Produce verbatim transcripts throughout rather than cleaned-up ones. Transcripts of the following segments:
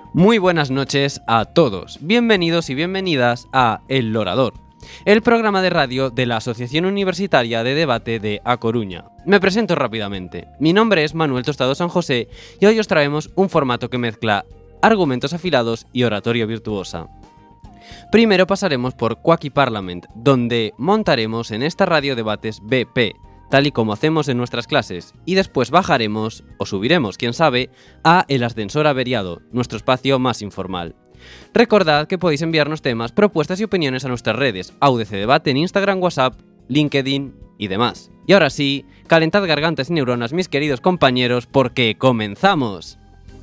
Muy buenas noches a todos, bienvenidos y bienvenidas a El Lorador, el programa de radio de la Asociación Universitaria de Debate de A Coruña. Me presento rápidamente, mi nombre es Manuel Tostado San José y hoy os traemos un formato que mezcla argumentos afilados y oratoria virtuosa. Primero pasaremos por Quacky Parliament, donde montaremos en esta radio debates B P, tal y como hacemos en nuestras clases, y después bajaremos, o subiremos, quién sabe, a El Ascensor Averiado, nuestro espacio más informal. Recordad que podéis enviarnos temas, propuestas y opiniones a nuestras redes, A U D C Debate en Instagram, WhatsApp, LinkedIn y demás. Y ahora sí, calentad gargantas y neuronas, mis queridos compañeros, porque ¡comenzamos!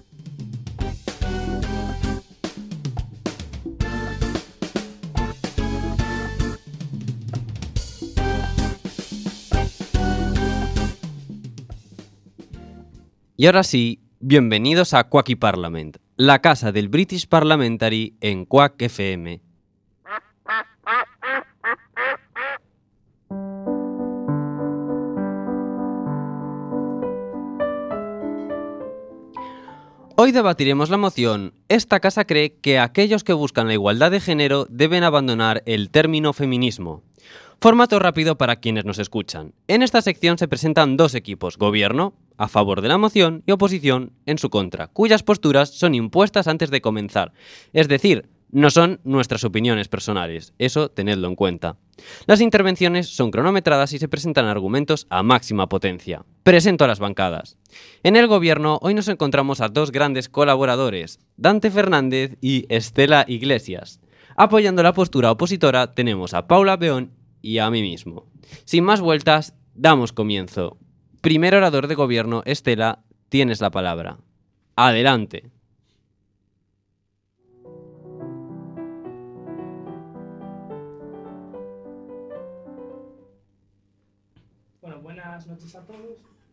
Y ahora sí, bienvenidos a Quacky Parliament, la casa del British Parliamentary en Quack F M. Hoy debatiremos la moción «Esta casa cree que aquellos que buscan la igualdad de género deben abandonar el término feminismo». Formato rápido para quienes nos escuchan. En esta sección se presentan dos equipos, gobierno, a favor de la moción, y oposición, en su contra, cuyas posturas son impuestas antes de comenzar. Es decir, no son nuestras opiniones personales, eso tenedlo en cuenta. Las intervenciones son cronometradas y se presentan argumentos a máxima potencia. Presento a las bancadas. En el gobierno hoy nos encontramos a dos grandes colaboradores, Dante Fernández y Estela Iglesias. Apoyando la postura opositora tenemos a Paula Beón y a mí mismo. Sin más vueltas, damos comienzo. Primer orador de gobierno, Estela, tienes la palabra. Adelante. Bueno, buenas noches a todos.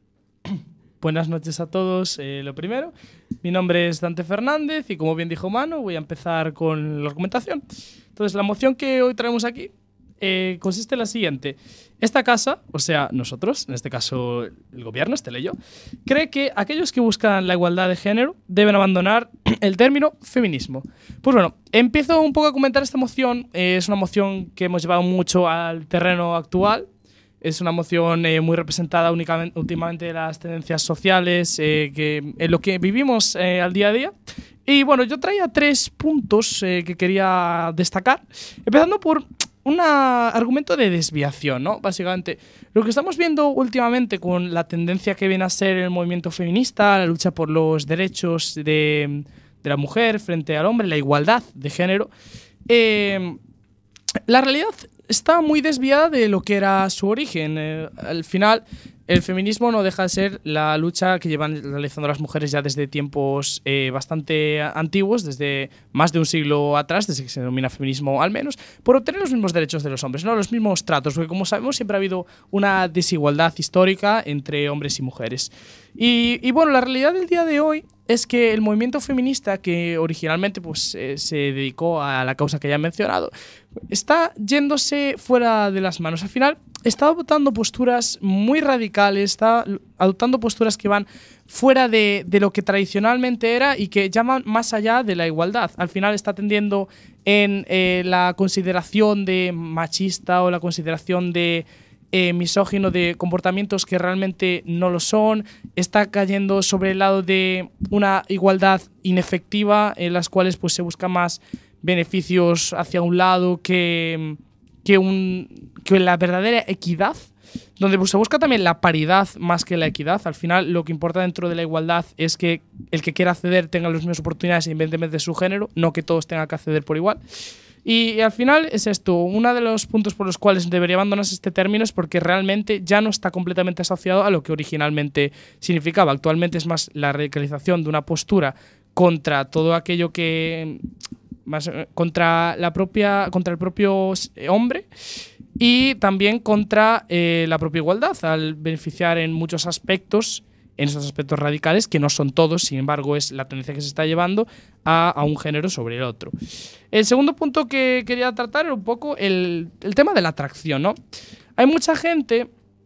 Buenas noches a todos. Eh, lo primero, mi nombre es Dante Fernández y como bien dijo Manu, voy a empezar con la argumentación. Entonces, la moción que hoy traemos aquí eh, consiste en la siguiente. Esta casa, o sea, nosotros, en este caso el gobierno, Estela y yo, cree que aquellos que buscan la igualdad de género deben abandonar el término feminismo. Pues bueno, empiezo un poco a comentar esta moción. Eh, es una moción que hemos llevado mucho al terreno actual. Es una moción eh, muy representada únicamente, últimamente de las tendencias sociales, eh, que, en lo que vivimos eh, al día a día. Y bueno, yo traía tres puntos eh, que quería destacar, empezando por un argumento de desviación, ¿no? Básicamente, lo que estamos viendo últimamente con la tendencia que viene a ser el movimiento feminista, la lucha por los derechos de, de la mujer frente al hombre, la igualdad de género, eh, la realidad está muy desviada de lo que era su origen. Eh, al final, el feminismo no deja de ser la lucha que llevan realizando las mujeres ya desde tiempos eh, bastante antiguos, desde más de un siglo atrás, desde que se denomina feminismo al menos, por obtener los mismos derechos de los hombres, ¿no? Los mismos tratos, porque como sabemos siempre ha habido una desigualdad histórica entre hombres y mujeres. Y, y bueno, la realidad del día de hoy es que el movimiento feminista, que originalmente pues, eh, se dedicó a la causa que ya he mencionado, está yéndose fuera de las manos. Al final está adoptando posturas muy radicales, está adoptando posturas que van fuera de, de lo que tradicionalmente era y que llaman más allá de la igualdad. Al final está tendiendo en eh, la consideración de machista o la consideración de Eh, misógino, de comportamientos que realmente no lo son, está cayendo sobre el lado de una igualdad inefectiva en las cuales pues, se busca más beneficios hacia un lado que, que, un, que la verdadera equidad, donde pues, se busca también la paridad más que la equidad. Al final lo que importa dentro de la igualdad es que el que quiera acceder tenga las mismas oportunidades independientemente de su género, no que todos tengan que acceder por igual. Y, y al final es esto, uno de los puntos por los cuales debería abandonarse este término es porque realmente ya no está completamente asociado a lo que originalmente significaba. Actualmente es más la radicalización de una postura contra todo aquello que más contra la propia contra el propio hombre y también contra eh, la propia igualdad, al beneficiar en muchos aspectos, en esos aspectos radicales, que no son todos, sin embargo es la tendencia que se está llevando a, a un género sobre el otro. El segundo punto que quería tratar era un poco el, el tema de la atracción, ¿no? Hay mucha gente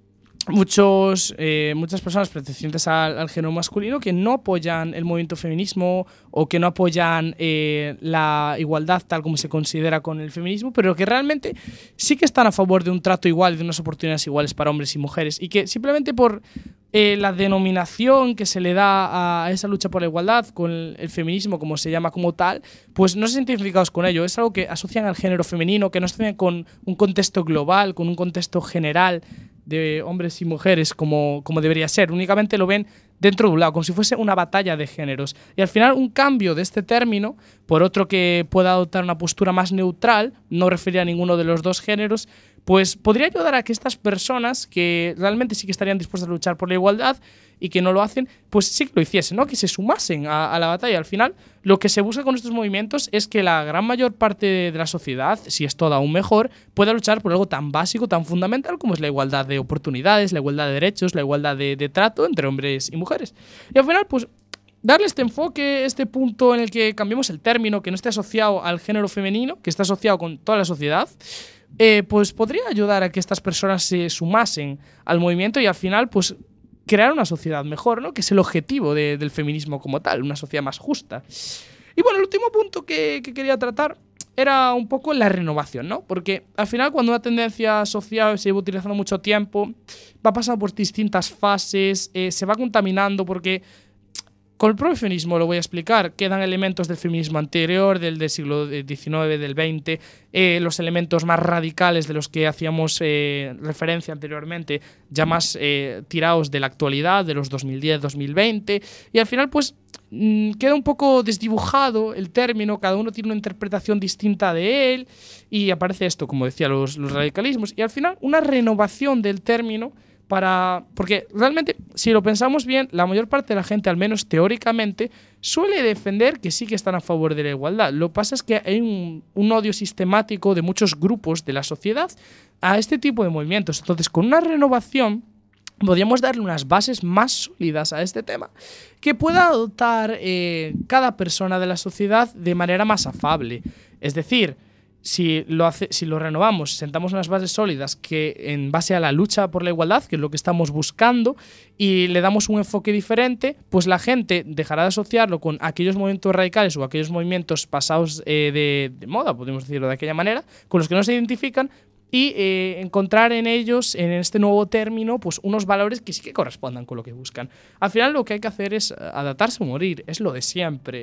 muchos, eh, muchas personas pertenecientes al, al género masculino que no apoyan el movimiento feminismo o que no apoyan eh, la igualdad tal como se considera con el feminismo, pero que realmente sí que están a favor de un trato igual y de unas oportunidades iguales para hombres y mujeres, y que simplemente por eh, la denominación que se le da a esa lucha por la igualdad con el, el feminismo, como se llama como tal, pues no se sienten identificados con ello. Es algo que asocian al género femenino, que no asocian con un contexto global, con un contexto general de hombres y mujeres como, como debería ser. Únicamente lo ven dentro de un lado, como si fuese una batalla de géneros. Y al final un cambio de este término por otro que pueda adoptar una postura más neutral, no referir a ninguno de los dos géneros, pues podría ayudar a que estas personas que realmente sí que estarían dispuestas a luchar por la igualdad y que no lo hacen, pues sí que lo hiciesen, ¿no? Que se sumasen a, a la batalla. Al final, lo que se busca con estos movimientos es que la gran mayor parte de, de la sociedad, si es toda aún mejor, pueda luchar por algo tan básico, tan fundamental como es la igualdad de oportunidades, la igualdad de derechos, la igualdad de, de trato entre hombres y mujeres. Y al final, pues, darle este enfoque, este punto en el que cambiemos el término, que no esté asociado al género femenino, que está asociado con toda la sociedad, eh, pues podría ayudar a que estas personas se sumasen al movimiento y al final, pues, crear una sociedad mejor, ¿no? Que es el objetivo de, del feminismo como tal, una sociedad más justa. Y bueno, el último punto que, que quería tratar era un poco la renovación, ¿no? Porque al final, cuando una tendencia social se lleva utilizando mucho tiempo, va pasando por distintas fases, eh, se va contaminando, porque con el propio feminismo, lo voy a explicar, quedan elementos del feminismo anterior, del, del siglo diecinueve, del veinte, eh, los elementos más radicales de los que hacíamos eh, referencia anteriormente, ya más eh, tirados de la actualidad, de los dos mil diez, dos mil veinte, y al final pues mmm, queda un poco desdibujado el término, cada uno tiene una interpretación distinta de él, y aparece esto, como decía, los, los radicalismos, y al final una renovación del término. Para, porque realmente, si lo pensamos bien, la mayor parte de la gente, al menos teóricamente, suele defender que sí que están a favor de la igualdad. Lo que pasa es que hay un, un odio sistemático de muchos grupos de la sociedad a este tipo de movimientos. Entonces, con una renovación, podríamos darle unas bases más sólidas a este tema que pueda adoptar eh, cada persona de la sociedad de manera más afable. Es decir, Si lo, hace, si lo renovamos, sentamos unas bases sólidas que en base a la lucha por la igualdad, que es lo que estamos buscando, y le damos un enfoque diferente, pues la gente dejará de asociarlo con aquellos movimientos radicales o aquellos movimientos pasados eh, de, de moda, podemos decirlo de aquella manera, con los que no se identifican, y eh, encontrar en ellos, en este nuevo término, pues unos valores que sí que correspondan con lo que buscan. Al final lo que hay que hacer es adaptarse o morir, es lo de siempre.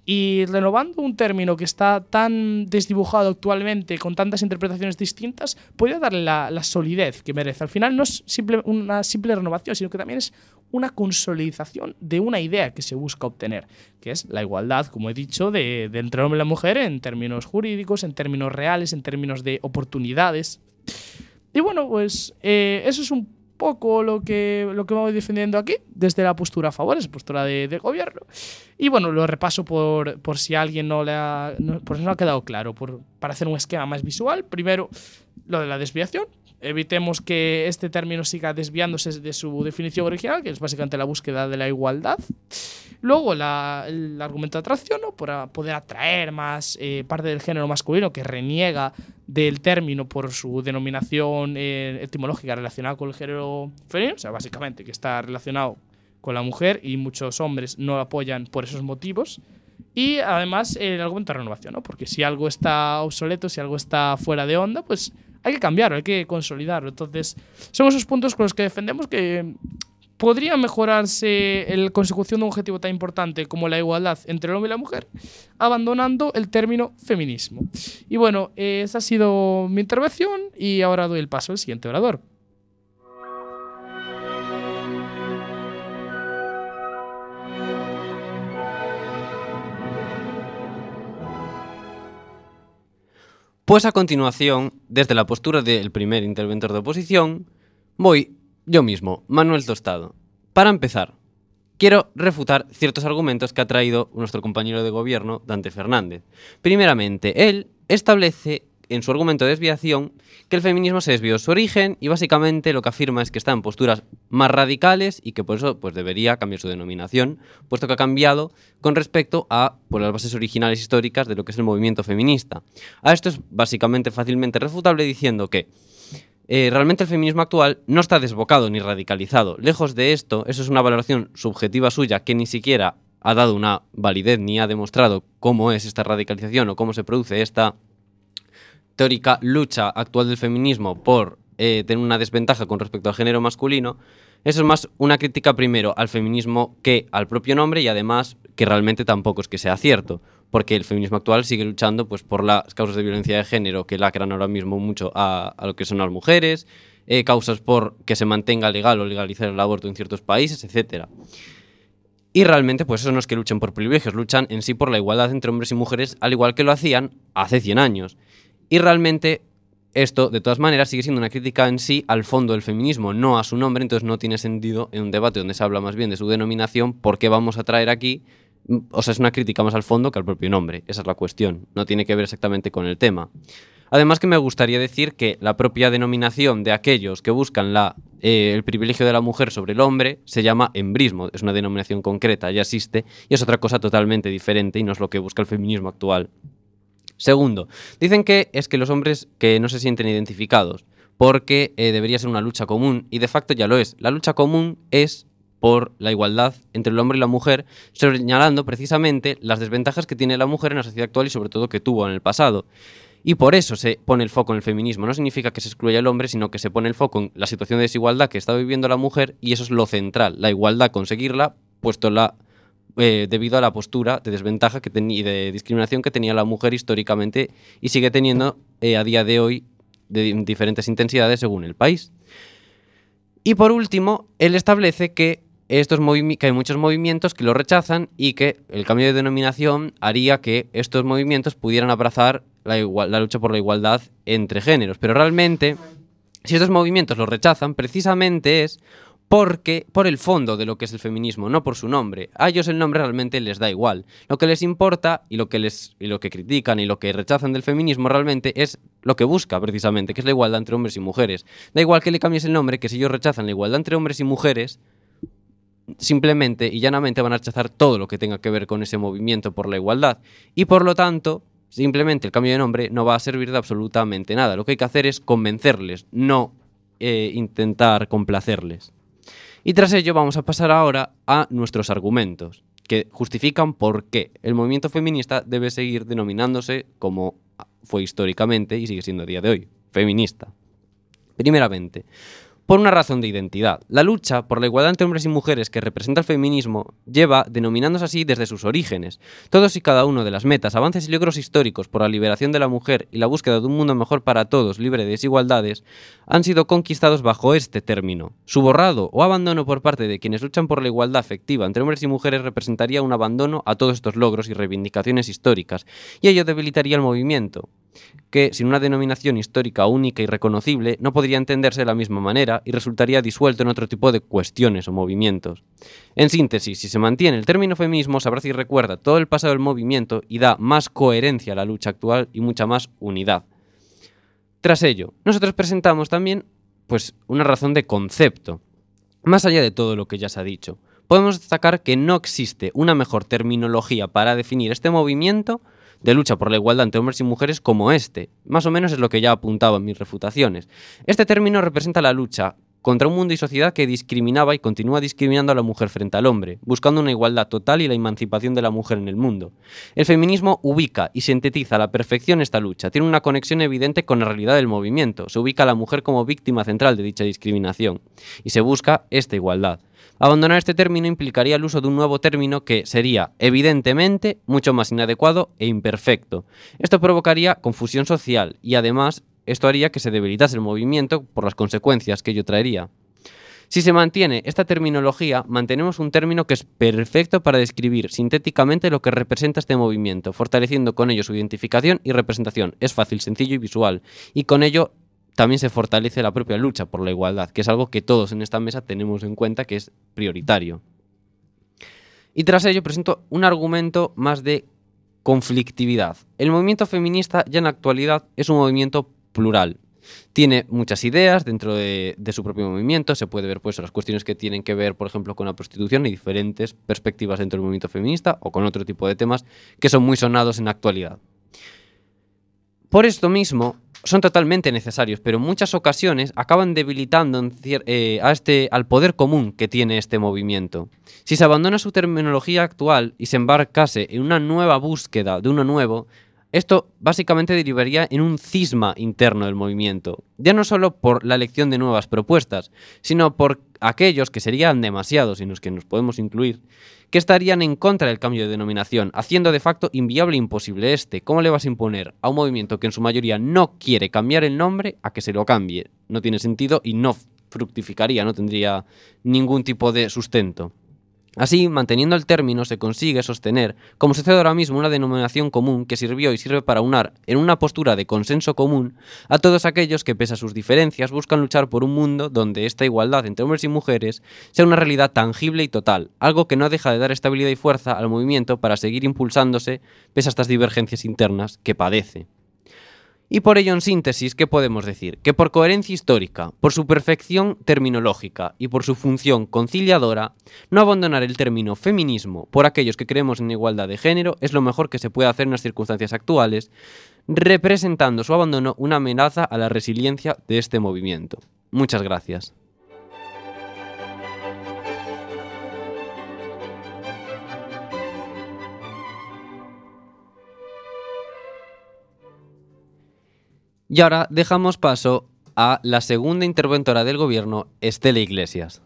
Y renovando un término que está tan desdibujado actualmente, con tantas interpretaciones distintas, puede darle la, la solidez que merece. Al final no es simple, una simple renovación, sino que también es una consolidación de una idea que se busca obtener, que es la igualdad, como he dicho, de, de entre el hombre y la mujer en términos jurídicos, en términos reales, en términos de oportunidades. Y bueno, pues eh, eso es un poco lo que, lo que voy defendiendo aquí, desde la postura a favor, esa postura de, de gobierno. Y bueno, lo repaso por, por si a alguien no le ha, no, por si no ha quedado claro, por, para hacer un esquema más visual. Primero, lo de la desviación. Evitemos que este término siga desviándose de su definición original, que es básicamente la búsqueda de la igualdad. Luego, la, el argumento de atracción, ¿no? Para poder atraer más eh, parte del género masculino que reniega del término por su denominación eh, etimológica relacionada con el género femenino, o sea, básicamente que está relacionado con la mujer y muchos hombres no lo apoyan por esos motivos. Y además el argumento de renovación, ¿no? Porque si algo está obsoleto, si algo está fuera de onda, pues hay que cambiarlo, hay que consolidarlo. Entonces, son esos puntos con los que defendemos que podría mejorarse la consecución de un objetivo tan importante como la igualdad entre el hombre y la mujer, abandonando el término feminismo. Y bueno, eh, esa ha sido mi intervención y ahora doy el paso al siguiente orador. Pues a continuación, desde la postura del primer interventor de oposición, voy yo mismo, Manuel Tostado. Para empezar, quiero refutar ciertos argumentos que ha traído nuestro compañero de gobierno, Dante Fernández. Primeramente, él establece en su argumento de desviación que el feminismo se desvió de su origen y básicamente lo que afirma es que está en posturas más radicales y que por eso pues, debería cambiar su denominación, puesto que ha cambiado con respecto a pues, las bases originales históricas de lo que es el movimiento feminista. A esto es básicamente fácilmente refutable diciendo que Eh, realmente el feminismo actual no está desbocado ni radicalizado. Lejos de esto, eso es una valoración subjetiva suya que ni siquiera ha dado una validez ni ha demostrado cómo es esta radicalización o cómo se produce esta teórica lucha actual del feminismo por eh, tener una desventaja con respecto al género masculino. Eso es más una crítica primero al feminismo que al propio nombre, y además que realmente tampoco es que sea cierto, porque el feminismo actual sigue luchando pues, por las causas de violencia de género que lacran ahora mismo mucho a, a lo que son las mujeres, eh, causas por que se mantenga legal o legalizar el aborto en ciertos países, etcétera. Y realmente pues eso no es que luchen por privilegios, luchan en sí por la igualdad entre hombres y mujeres, al igual que lo hacían hace cien años. Y realmente esto, de todas maneras, sigue siendo una crítica en sí al fondo del feminismo, no a su nombre, entonces no tiene sentido en un debate donde se habla más bien de su denominación, ¿por qué vamos a traer aquí? O sea, es una crítica más al fondo que al propio nombre, esa es la cuestión, no tiene que ver exactamente con el tema. Además que me gustaría decir que la propia denominación de aquellos que buscan la, eh, el privilegio de la mujer sobre el hombre se llama embrismo, es una denominación concreta, ya existe, y es otra cosa totalmente diferente y no es lo que busca el feminismo actual. Segundo, dicen que es que los hombres que no se sienten identificados porque eh, debería ser una lucha común, y de facto ya lo es. La lucha común es por la igualdad entre el hombre y la mujer, señalando precisamente las desventajas que tiene la mujer en la sociedad actual y sobre todo que tuvo en el pasado. Y por eso se pone el foco en el feminismo. No significa que se excluya al hombre, sino que se pone el foco en la situación de desigualdad que está viviendo la mujer, y eso es lo central, la igualdad, conseguirla, puesto la... Eh, debido a la postura de desventaja que y de discriminación que tenía la mujer históricamente y sigue teniendo eh, a día de hoy de diferentes intensidades según el país. Y por último, él establece que, estos que hay muchos movimientos que lo rechazan y que el cambio de denominación haría que estos movimientos pudieran abrazar la, igual, la lucha por la igualdad entre géneros. Pero realmente, si estos movimientos lo rechazan, precisamente es porque por el fondo de lo que es el feminismo, no por su nombre. A ellos el nombre realmente les da igual. Lo que les importa y lo que, les, y lo que critican y lo que rechazan del feminismo realmente es lo que busca precisamente, que es la igualdad entre hombres y mujeres. Da igual que le cambies el nombre, que si ellos rechazan la igualdad entre hombres y mujeres, simplemente y llanamente van a rechazar todo lo que tenga que ver con ese movimiento por la igualdad. Y por lo tanto, simplemente el cambio de nombre no va a servir de absolutamente nada. Lo que hay que hacer es convencerles, no eh, intentar complacerles. Y tras ello vamos a pasar ahora a nuestros argumentos, que justifican por qué el movimiento feminista debe seguir denominándose como fue históricamente y sigue siendo a día de hoy, feminista. Primeramente, por una razón de identidad. La lucha por la igualdad entre hombres y mujeres que representa el feminismo lleva denominándose así desde sus orígenes. Todos y cada uno de las metas, avances y logros históricos por la liberación de la mujer y la búsqueda de un mundo mejor para todos, libre de desigualdades, han sido conquistados bajo este término. Su borrado o abandono por parte de quienes luchan por la igualdad efectiva entre hombres y mujeres representaría un abandono a todos estos logros y reivindicaciones históricas, y ello debilitaría el movimiento, que, sin una denominación histórica única y reconocible, no podría entenderse de la misma manera y resultaría disuelto en otro tipo de cuestiones o movimientos. En síntesis, si se mantiene el término feminismo, se abraza y recuerda todo el pasado del movimiento y da más coherencia a la lucha actual y mucha más unidad. Tras ello, nosotros presentamos también pues, una razón de concepto. Más allá de todo lo que ya se ha dicho, podemos destacar que no existe una mejor terminología para definir este movimiento de lucha por la igualdad entre hombres y mujeres como este. Más o menos es lo que ya apuntaba en mis refutaciones. Este término representa la lucha contra un mundo y sociedad que discriminaba y continúa discriminando a la mujer frente al hombre, buscando una igualdad total y la emancipación de la mujer en el mundo. El feminismo ubica y sintetiza a la perfección esta lucha, tiene una conexión evidente con la realidad del movimiento, se ubica a la mujer como víctima central de dicha discriminación, y se busca esta igualdad. Abandonar este término implicaría el uso de un nuevo término que sería, evidentemente, mucho más inadecuado e imperfecto. Esto provocaría confusión social y, además, esto haría que se debilitase el movimiento por las consecuencias que ello traería. Si se mantiene esta terminología, mantenemos un término que es perfecto para describir sintéticamente lo que representa este movimiento, fortaleciendo con ello su identificación y representación. Es fácil, sencillo y visual, y con ello también se fortalece la propia lucha por la igualdad, que es algo que todos en esta mesa tenemos en cuenta que es prioritario. Y tras ello presento un argumento más de conflictividad. El movimiento feminista ya en la actualidad es un movimiento plural. Tiene muchas ideas dentro de, de su propio movimiento, se puede ver pues las cuestiones que tienen que ver, por ejemplo, con la prostitución y diferentes perspectivas dentro del movimiento feminista o con otro tipo de temas que son muy sonados en la actualidad. Por esto mismo, son totalmente necesarios, pero en muchas ocasiones acaban debilitando en cier- eh, a este, al poder común que tiene este movimiento. Si se abandona su terminología actual y se embarcase en una nueva búsqueda de uno nuevo, esto básicamente derivaría en un cisma interno del movimiento, ya no solo por la elección de nuevas propuestas, sino por aquellos que serían demasiados y en los que nos podemos incluir, que estarían en contra del cambio de denominación, haciendo de facto inviable e imposible este. ¿Cómo le vas a imponer a un movimiento que en su mayoría no quiere cambiar el nombre a que se lo cambie? No tiene sentido y no fructificaría, no tendría ningún tipo de sustento. Así, manteniendo el término, se consigue sostener, como sucede ahora mismo, una denominación común que sirvió y sirve para unar, en una postura de consenso común, a todos aquellos que, pese a sus diferencias, buscan luchar por un mundo donde esta igualdad entre hombres y mujeres sea una realidad tangible y total, algo que no deja de dar estabilidad y fuerza al movimiento para seguir impulsándose pese a estas divergencias internas que padece. Y por ello, en síntesis, ¿qué podemos decir? Que por coherencia histórica, por su perfección terminológica y por su función conciliadora, no abandonar el término feminismo por aquellos que creemos en igualdad de género es lo mejor que se puede hacer en las circunstancias actuales, representando su abandono una amenaza a la resiliencia de este movimiento. Muchas gracias. Y ahora dejamos paso a la segunda interventora del gobierno, Estela Iglesias.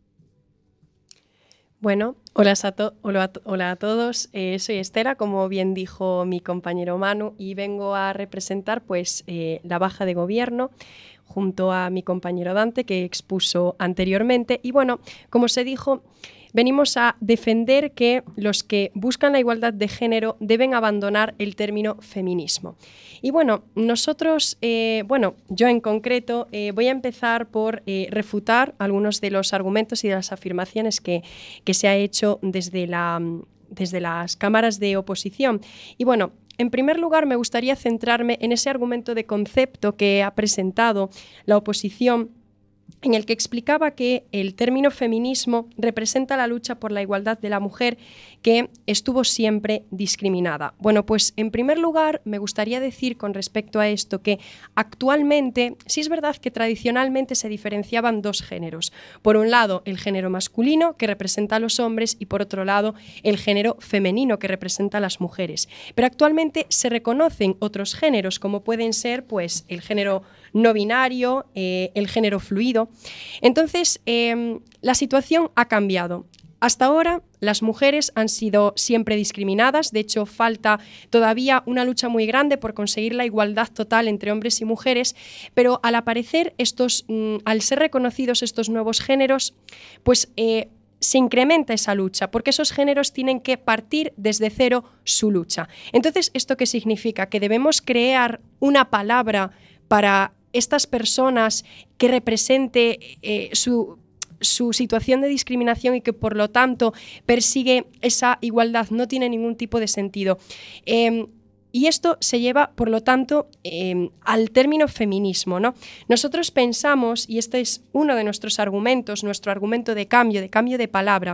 Bueno, hola a, to- hola a, to- hola a todos. Eh, soy Estela, como bien dijo mi compañero Manu, y vengo a representar pues, eh, la baja de gobierno junto a mi compañero Dante, que expuso anteriormente. Y bueno, como se dijo, venimos a defender que los que buscan la igualdad de género deben abandonar el término feminismo. Y bueno, nosotros, eh, bueno, yo en concreto eh, voy a empezar por eh, refutar algunos de los argumentos y de las afirmaciones que, que se ha hecho desde, la, desde las cámaras de oposición. Y bueno, en primer lugar me gustaría centrarme en ese argumento de concepto que ha presentado la oposición, en el que explicaba que el término feminismo representa la lucha por la igualdad de la mujer que estuvo siempre discriminada. Bueno, pues en primer lugar me gustaría decir con respecto a esto que actualmente sí es verdad que tradicionalmente se diferenciaban dos géneros. Por un lado, el género masculino, que representa a los hombres, y por otro lado, el género femenino, que representa a las mujeres. Pero actualmente se reconocen otros géneros, como pueden ser pues, el género no binario, eh, el género fluido. Entonces, eh, la situación ha cambiado. Hasta ahora, las mujeres han sido siempre discriminadas. De hecho, falta todavía una lucha muy grande por conseguir la igualdad total entre hombres y mujeres, pero al aparecer estos, mm, al ser reconocidos estos nuevos géneros, pues eh, se incrementa esa lucha, porque esos géneros tienen que partir desde cero su lucha. Entonces, ¿esto qué significa? Que debemos crear una palabra para estas personas que represente eh, su, su situación de discriminación y que por lo tanto persigue esa igualdad. No tiene ningún tipo de sentido. Eh, y esto se lleva, por lo tanto, eh, al término feminismo, ¿no? Nosotros pensamos, y este es uno de nuestros argumentos, nuestro argumento de cambio, de cambio de palabra,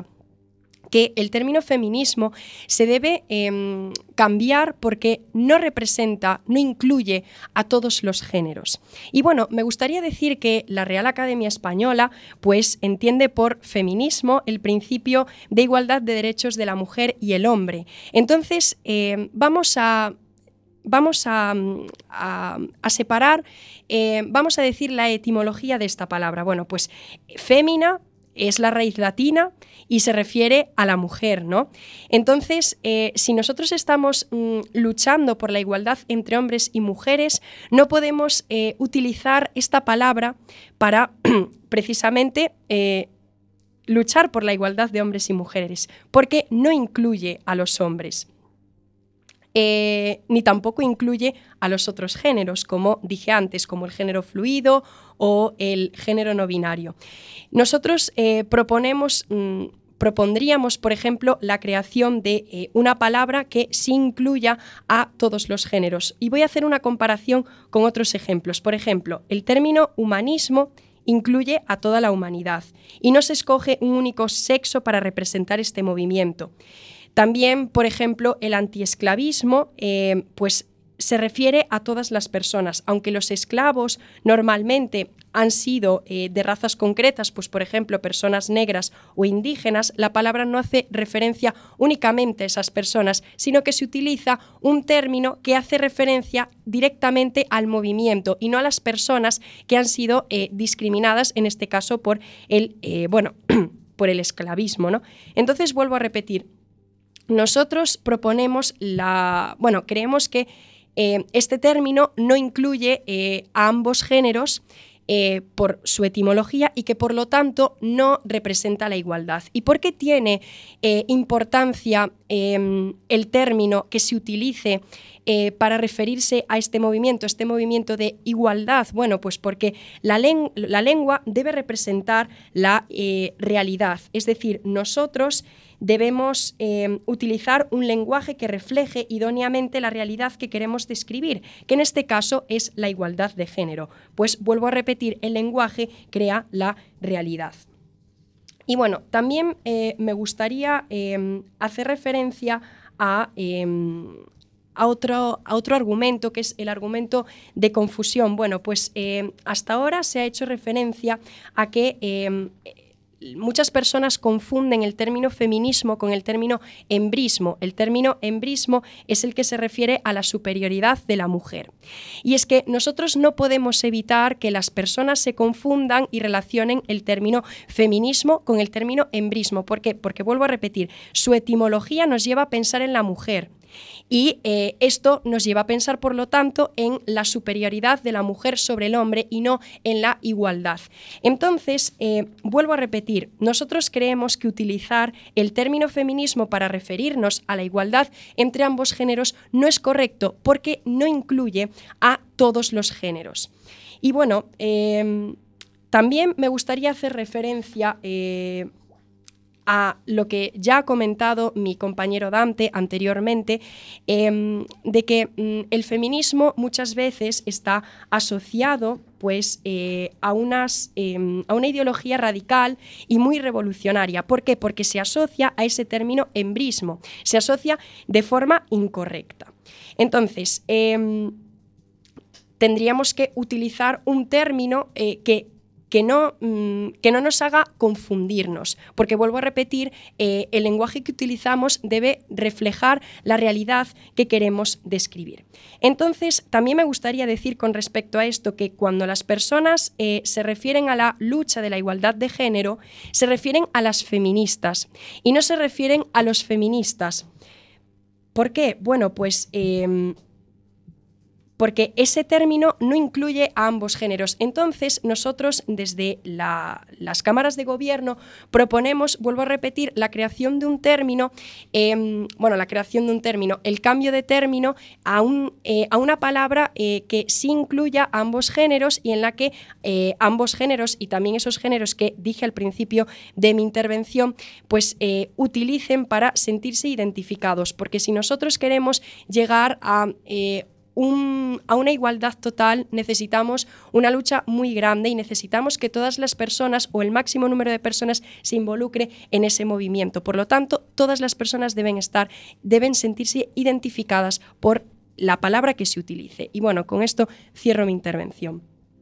que el término feminismo se debe eh, cambiar porque no representa, no incluye a todos los géneros. Y bueno, me gustaría decir que la Real Academia Española pues entiende por feminismo el principio de igualdad de derechos de la mujer y el hombre. Entonces, eh, vamos a... Vamos a, a, a separar, eh, vamos a decir la etimología de esta palabra. Bueno, pues fémina es la raíz latina y se refiere a la mujer, ¿no? Entonces, eh, si nosotros estamos mm, luchando por la igualdad entre hombres y mujeres, no podemos eh, utilizar esta palabra para precisamente eh, luchar por la igualdad de hombres y mujeres, porque no incluye a los hombres. Eh, ni tampoco incluye a los otros géneros, como dije antes, como el género fluido o el género no binario. Nosotros eh, proponemos, mmm, propondríamos, por ejemplo, la creación de eh, una palabra que sí incluya a todos los géneros. Y voy a hacer una comparación con otros ejemplos. Por ejemplo, el término humanismo incluye a toda la humanidad y no se escoge un único sexo para representar este movimiento. También, por ejemplo, el antiesclavismo, eh, pues se refiere a todas las personas, aunque los esclavos normalmente han sido eh, de razas concretas, pues por ejemplo personas negras o indígenas, la palabra no hace referencia únicamente a esas personas, sino que se utiliza un término que hace referencia directamente al movimiento y no a las personas que han sido eh, discriminadas, en este caso por el, eh, bueno, por el esclavismo, ¿no? Entonces vuelvo a repetir, nosotros proponemos la, bueno, creemos que Eh, este término no incluye eh, a ambos géneros eh, por su etimología y que por lo tanto no representa la igualdad. ¿Y por qué tiene eh, importancia eh, el término que se utilice eh, para referirse a este movimiento, este movimiento de igualdad? Bueno, pues porque la, len- la lengua debe representar la eh, realidad, es decir, nosotros debemos eh, utilizar un lenguaje que refleje idóneamente la realidad que queremos describir, que en este caso es la igualdad de género. Pues vuelvo a repetir, el lenguaje crea la realidad. Y bueno, también eh, me gustaría eh, hacer referencia a... Eh, A otro, a otro argumento, que es el argumento de confusión. Bueno, pues eh, hasta ahora se ha hecho referencia a que eh, muchas personas confunden el término feminismo con el término embrismo. El término embrismo es el que se refiere a la superioridad de la mujer. Y es que nosotros no podemos evitar que las personas se confundan y relacionen el término feminismo con el término embrismo. ¿Por qué? Porque vuelvo a repetir, su etimología nos lleva a pensar en la mujer. Y eh, esto nos lleva a pensar, por lo tanto, en la superioridad de la mujer sobre el hombre y no en la igualdad. Entonces, eh, vuelvo a repetir, nosotros creemos que utilizar el término feminismo para referirnos a la igualdad entre ambos géneros no es correcto porque no incluye a todos los géneros. Y bueno, eh, también me gustaría hacer referencia eh, a lo que ya ha comentado mi compañero Dante anteriormente, eh, de que mm, el feminismo muchas veces está asociado pues, eh, a, unas, eh, a una ideología radical y muy revolucionaria. ¿Por qué? Porque se asocia a ese término embrismo, se asocia de forma incorrecta. Entonces, eh, tendríamos que utilizar un término eh, que Que no, mmm, que no nos haga confundirnos, porque vuelvo a repetir, eh, el lenguaje que utilizamos debe reflejar la realidad que queremos describir. Entonces, también me gustaría decir con respecto a esto que cuando las personas eh, se refieren a la lucha de la igualdad de género, se refieren a las feministas y no se refieren a los feministas. ¿Por qué? Bueno, pues... Eh, porque ese término no incluye a ambos géneros. Entonces, nosotros desde la, las cámaras de gobierno proponemos, vuelvo a repetir, la creación de un término, eh, bueno, la creación de un término, el cambio de término a, un, eh, a una palabra eh, que sí incluya a ambos géneros y en la que eh, ambos géneros y también esos géneros que dije al principio de mi intervención, pues eh, utilicen para sentirse identificados. Porque si nosotros queremos llegar a... Eh, Un, a una igualdad total, necesitamos una lucha muy grande y necesitamos que todas las personas o el máximo número de personas se involucre en ese movimiento. Por lo tanto, todas las personas deben estar, deben sentirse identificadas por la palabra que se utilice. Y bueno, con esto cierro mi intervención.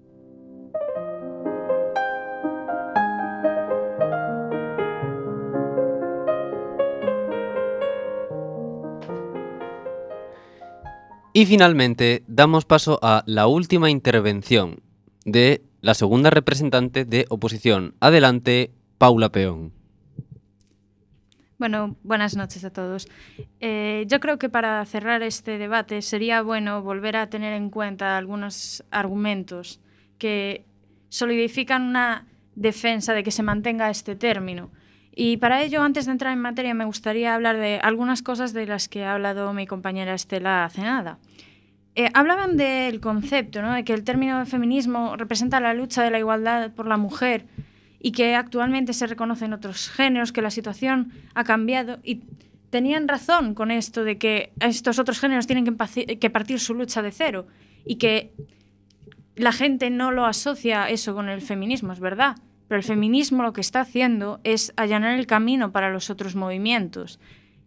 Y finalmente damos paso a la última intervención de la segunda representante de oposición. Adelante, Paula Peón. Bueno, buenas noches a todos. Eh, yo creo que para cerrar este debate sería bueno volver a tener en cuenta algunos argumentos que solidifican una defensa de que se mantenga este término. Y para ello, antes de entrar en materia, me gustaría hablar de algunas cosas de las que ha hablado mi compañera Estela hace nada. Eh, hablaban del concepto, ¿no?, de que el término de feminismo representa la lucha de la igualdad por la mujer y que actualmente se reconoce en otros géneros, que la situación ha cambiado. Y tenían razón con esto de que estos otros géneros tienen que, que partir su lucha de cero y que la gente no lo asocia eso con el feminismo, es verdad. Pero el feminismo lo que está haciendo es allanar el camino para los otros movimientos.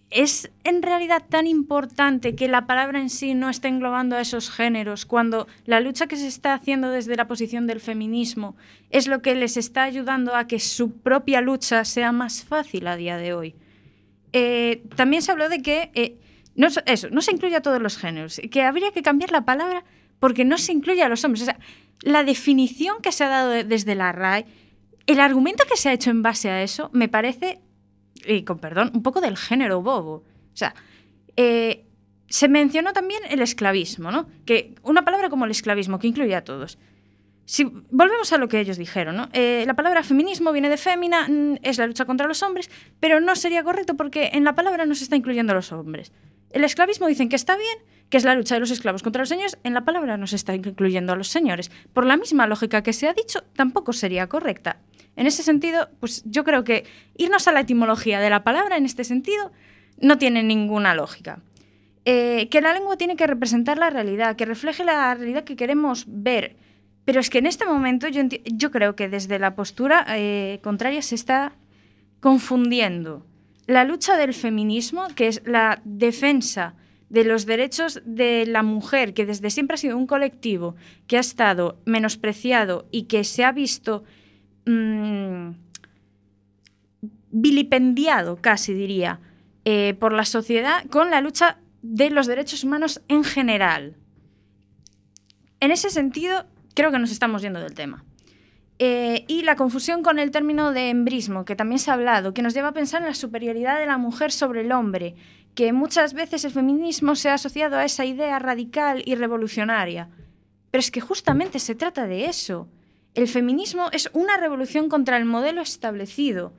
¿es en realidad tan importante que la palabra en sí no esté englobando a esos géneros cuando la lucha que se está haciendo desde la posición del feminismo es lo que les está ayudando a que su propia lucha sea más fácil a día de hoy? Eh, también se habló de que eh, no, eso, no se incluye a todos los géneros, que habría que cambiar la palabra porque no se incluye a los hombres. O sea, la definición que se ha dado desde la R A E, el argumento que se ha hecho en base a eso, me parece, y con perdón, un poco del género bobo. O sea, eh, se mencionó también el esclavismo, ¿no? Que una palabra como el esclavismo, que incluye a todos. Si volvemos a lo que ellos dijeron, ¿no? Eh, la palabra feminismo viene de fémina, es la lucha contra los hombres, pero no sería correcto porque en la palabra no se está incluyendo a los hombres. El esclavismo dicen que está bien, que es la lucha de los esclavos contra los señores, en la palabra no se está incluyendo a los señores. Por la misma lógica que se ha dicho, tampoco sería correcta. En ese sentido, pues yo creo que irnos a la etimología de la palabra en este sentido no tiene ninguna lógica. Eh, que la lengua tiene que representar la realidad, que refleje la realidad que queremos ver. Pero es que en este momento yo, yo creo que desde la postura eh, contraria se está confundiendo la lucha del feminismo, que es la defensa de los derechos de la mujer, que desde siempre ha sido un colectivo que ha estado menospreciado y que se ha visto mmm, vilipendiado, casi diría, eh, por la sociedad, con la lucha de los derechos humanos en general. En ese sentido, creo que nos estamos yendo del tema. Eh, y la confusión con el término de embrismo, que también se ha hablado, que nos lleva a pensar en la superioridad de la mujer sobre el hombre, que muchas veces el feminismo se ha asociado a esa idea radical y revolucionaria. Pero es que justamente se trata de eso. El feminismo es una revolución contra el modelo establecido.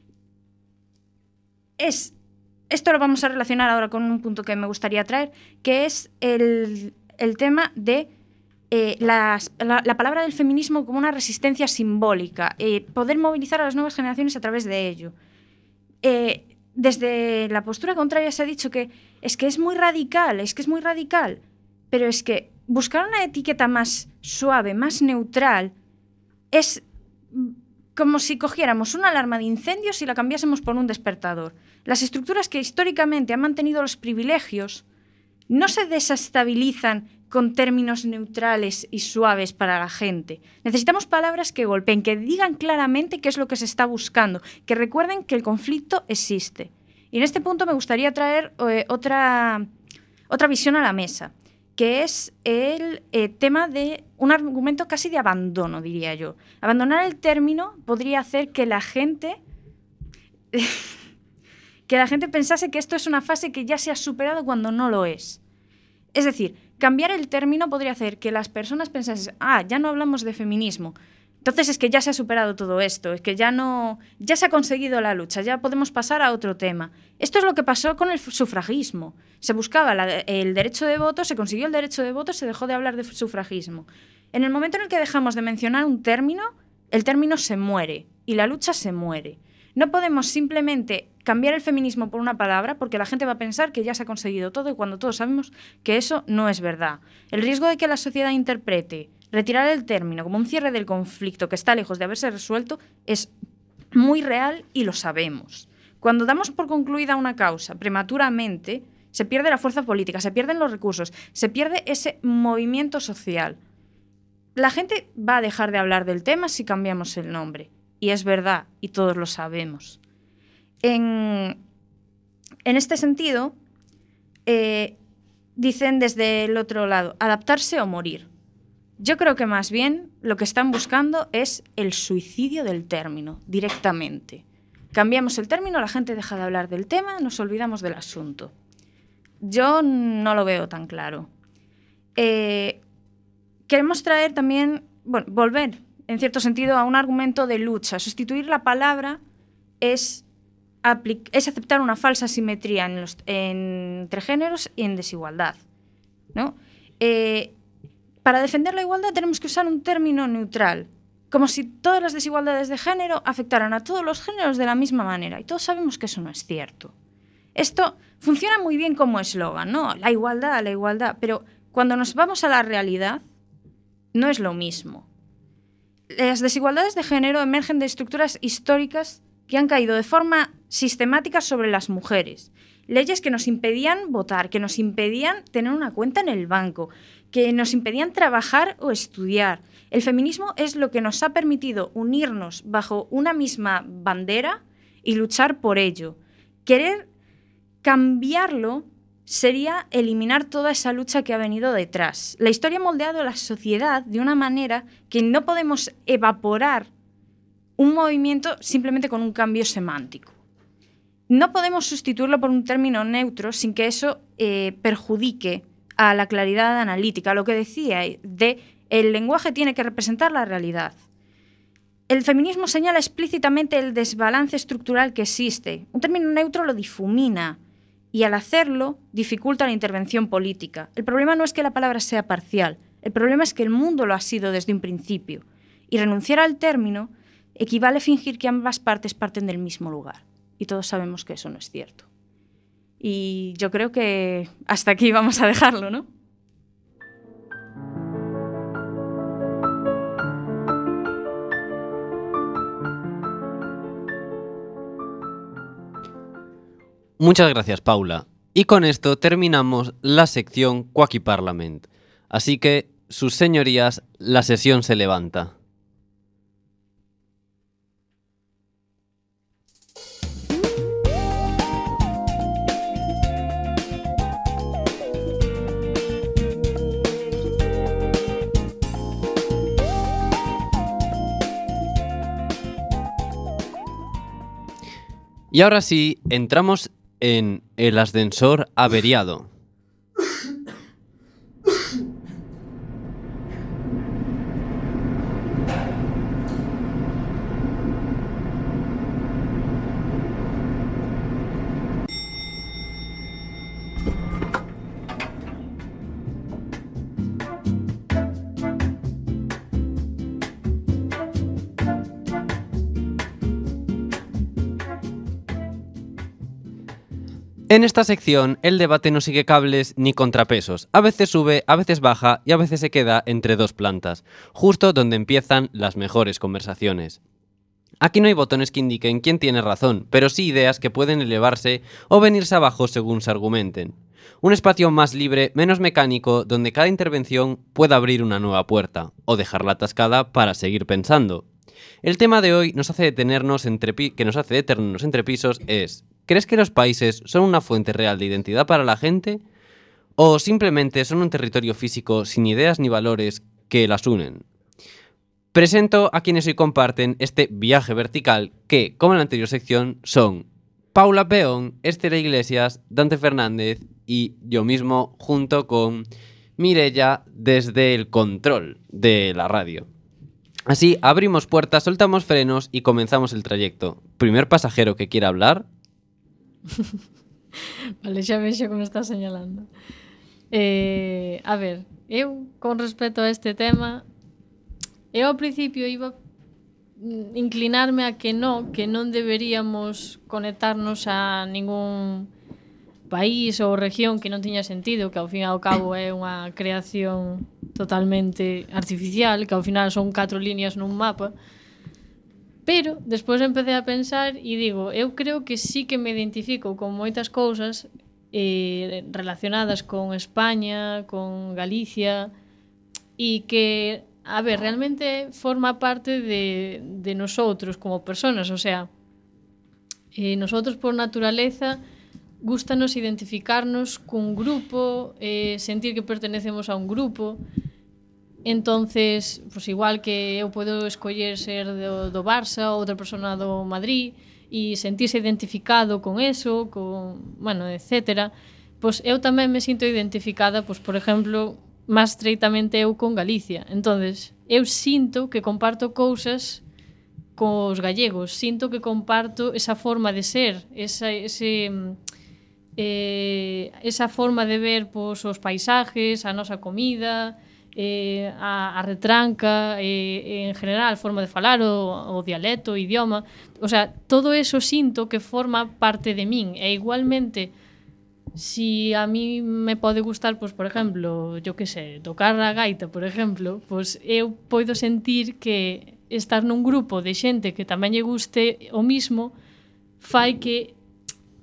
Es, esto lo vamos a relacionar ahora con un punto que me gustaría traer, que es el, el tema de Eh, las, la, la palabra del feminismo como una resistencia simbólica, eh, poder movilizar a las nuevas generaciones a través de ello. Eh, desde la postura contraria se ha dicho que es que es muy radical, es que es muy radical, pero es que buscar una etiqueta más suave, más neutral, es como si cogiéramos una alarma de incendios y la cambiásemos por un despertador. Las estructuras que históricamente han mantenido los privilegios no se desestabilizan con términos neutrales y suaves para la gente. Necesitamos palabras que golpeen, que digan claramente qué es lo que se está buscando, que recuerden que el conflicto existe. Y en este punto me gustaría traer eh, otra, otra visión a la mesa, que es el eh, tema de un argumento casi de abandono, diría yo. Abandonar el término podría hacer que la gente... que la gente pensase que esto es una fase que ya se ha superado cuando no lo es. Es decir, cambiar el término podría hacer que las personas pensasen, ah, ya no hablamos de feminismo, entonces es que ya se ha superado todo esto, es que ya no, ya se ha conseguido la lucha, ya podemos pasar a otro tema. Esto es lo que pasó con el sufragismo. Se buscaba la, el derecho de voto, se consiguió el derecho de voto, se dejó de hablar de sufragismo. En el momento en el que dejamos de mencionar un término, el término se muere y la lucha se muere. No podemos simplemente cambiar el feminismo por una palabra porque la gente va a pensar que ya se ha conseguido todo y cuando todos sabemos que eso no es verdad. El riesgo de que la sociedad interprete retirar el término como un cierre del conflicto que está lejos de haberse resuelto es muy real y lo sabemos. Cuando damos por concluida una causa prematuramente, se pierde la fuerza política, se pierden los recursos, se pierde ese movimiento social. La gente va a dejar de hablar del tema si cambiamos el nombre. Y es verdad, y todos lo sabemos. En, en este sentido, eh, dicen desde el otro lado, adaptarse o morir. Yo creo que más bien lo que están buscando es el suicidio del término, directamente. Cambiamos el término, la gente deja de hablar del tema, nos olvidamos del asunto. Yo no lo veo tan claro. Eh, queremos traer también, bueno, volver en cierto sentido, a un argumento de lucha. Sustituir la palabra es, es aceptar una falsa simetría en los, en, entre géneros y en desigualdad, ¿no? Eh, para defender la igualdad tenemos que usar un término neutral, como si todas las desigualdades de género afectaran a todos los géneros de la misma manera, y todos sabemos que eso no es cierto. Esto funciona muy bien como eslogan, ¿no? La igualdad, la igualdad, pero cuando nos vamos a la realidad, no es lo mismo. Las desigualdades de género emergen de estructuras históricas que han caído de forma sistemática sobre las mujeres. leyes que nos impedían votar, que nos impedían tener una cuenta en el banco, que nos impedían trabajar o estudiar. El feminismo es lo que nos ha permitido unirnos bajo una misma bandera y luchar por ello. Querer cambiarlo sería eliminar toda esa lucha que ha venido detrás. La historia ha moldeado la sociedad de una manera que no podemos evaporar un movimiento simplemente con un cambio semántico. No podemos sustituirlo por un término neutro sin que eso eh, perjudique a la claridad analítica. Lo que decía de el lenguaje tiene que representar la realidad. El feminismo señala explícitamente el desbalance estructural que existe. Un término neutro lo difumina y al hacerlo dificulta la intervención política. El problema no es que la palabra sea parcial, el problema es que el mundo lo ha sido desde un principio. Y renunciar al término equivale a fingir que ambas partes parten del mismo lugar. Y todos sabemos que eso no es cierto. Y yo creo que hasta aquí vamos a dejarlo, ¿no? Muchas gracias, Paula. Y con esto terminamos la sección Quacky Parliament. Así que, sus señorías, la sesión se levanta. Y ahora sí, entramos en el ascensor averiado. En esta sección, el debate no sigue cables ni contrapesos. A veces sube, a veces baja y a veces se queda entre dos plantas, justo donde empiezan las mejores conversaciones. Aquí no hay botones que indiquen quién tiene razón, pero sí ideas que pueden elevarse o venirse abajo según se argumenten. Un espacio más libre, menos mecánico, donde cada intervención pueda abrir una nueva puerta, o dejarla atascada para seguir pensando. El tema de hoy nos hace detenernos entre pi- que nos hace detenernos entre pisos es: ¿crees que los países son una fuente real de identidad para la gente? ¿O simplemente son un territorio físico sin ideas ni valores que las unen? Presento a quienes hoy comparten este viaje vertical que, como en la anterior sección, son Paula Peón, Esther Iglesias, Dante Fernández y yo mismo, junto con Mireia desde el control de la radio. Así, abrimos puertas, soltamos frenos y comenzamos el trayecto. ¿Primer pasajero que quiera hablar? Vale, xa vexo como está señalando. Eh, a ver, eu, con respecto a este tema, eu ao principio iba inclinarme a que no, que non deberíamos conectarnos a ningún país ou región que non tiña sentido, que ao fin e ao cabo é unha creación totalmente artificial, que ao final son catro líneas nun mapa. Pero despois empecé a pensar e digo, eu creo que sí que me identifico con moitas cousas eh, relacionadas con España, con Galicia, e que, a ver, realmente forma parte de, de nosotros como personas, o sea, eh, nosotros por naturaleza gústanos identificarnos cun grupo, eh, sentir que pertenecemos a un grupo. Entonces, pues igual que eu podo escoller ser do, do Barça ou outra persona do Madrid e sentirse identificado con eso, con, bueno, etcétera, pues eu tamén me sinto identificada, pues por exemplo, máis estreitamente eu con Galicia. Entonces, eu sinto que comparto cousas cos gallegos, sinto que comparto esa forma de ser, esa, ese, eh, esa forma de ver pues, os paisajes, a nosa comida, eh, a, a retranca, eh, en general, forma de falar, o, o dialecto, o idioma. O sea, todo eso sinto que forma parte de min. E igualmente, si a mí me pode gustar, pues, por exemplo, yo que sé, tocar a gaita, por exemplo, pues, eu podo sentir que estar nun grupo de xente que tamén lle guste o mismo fai que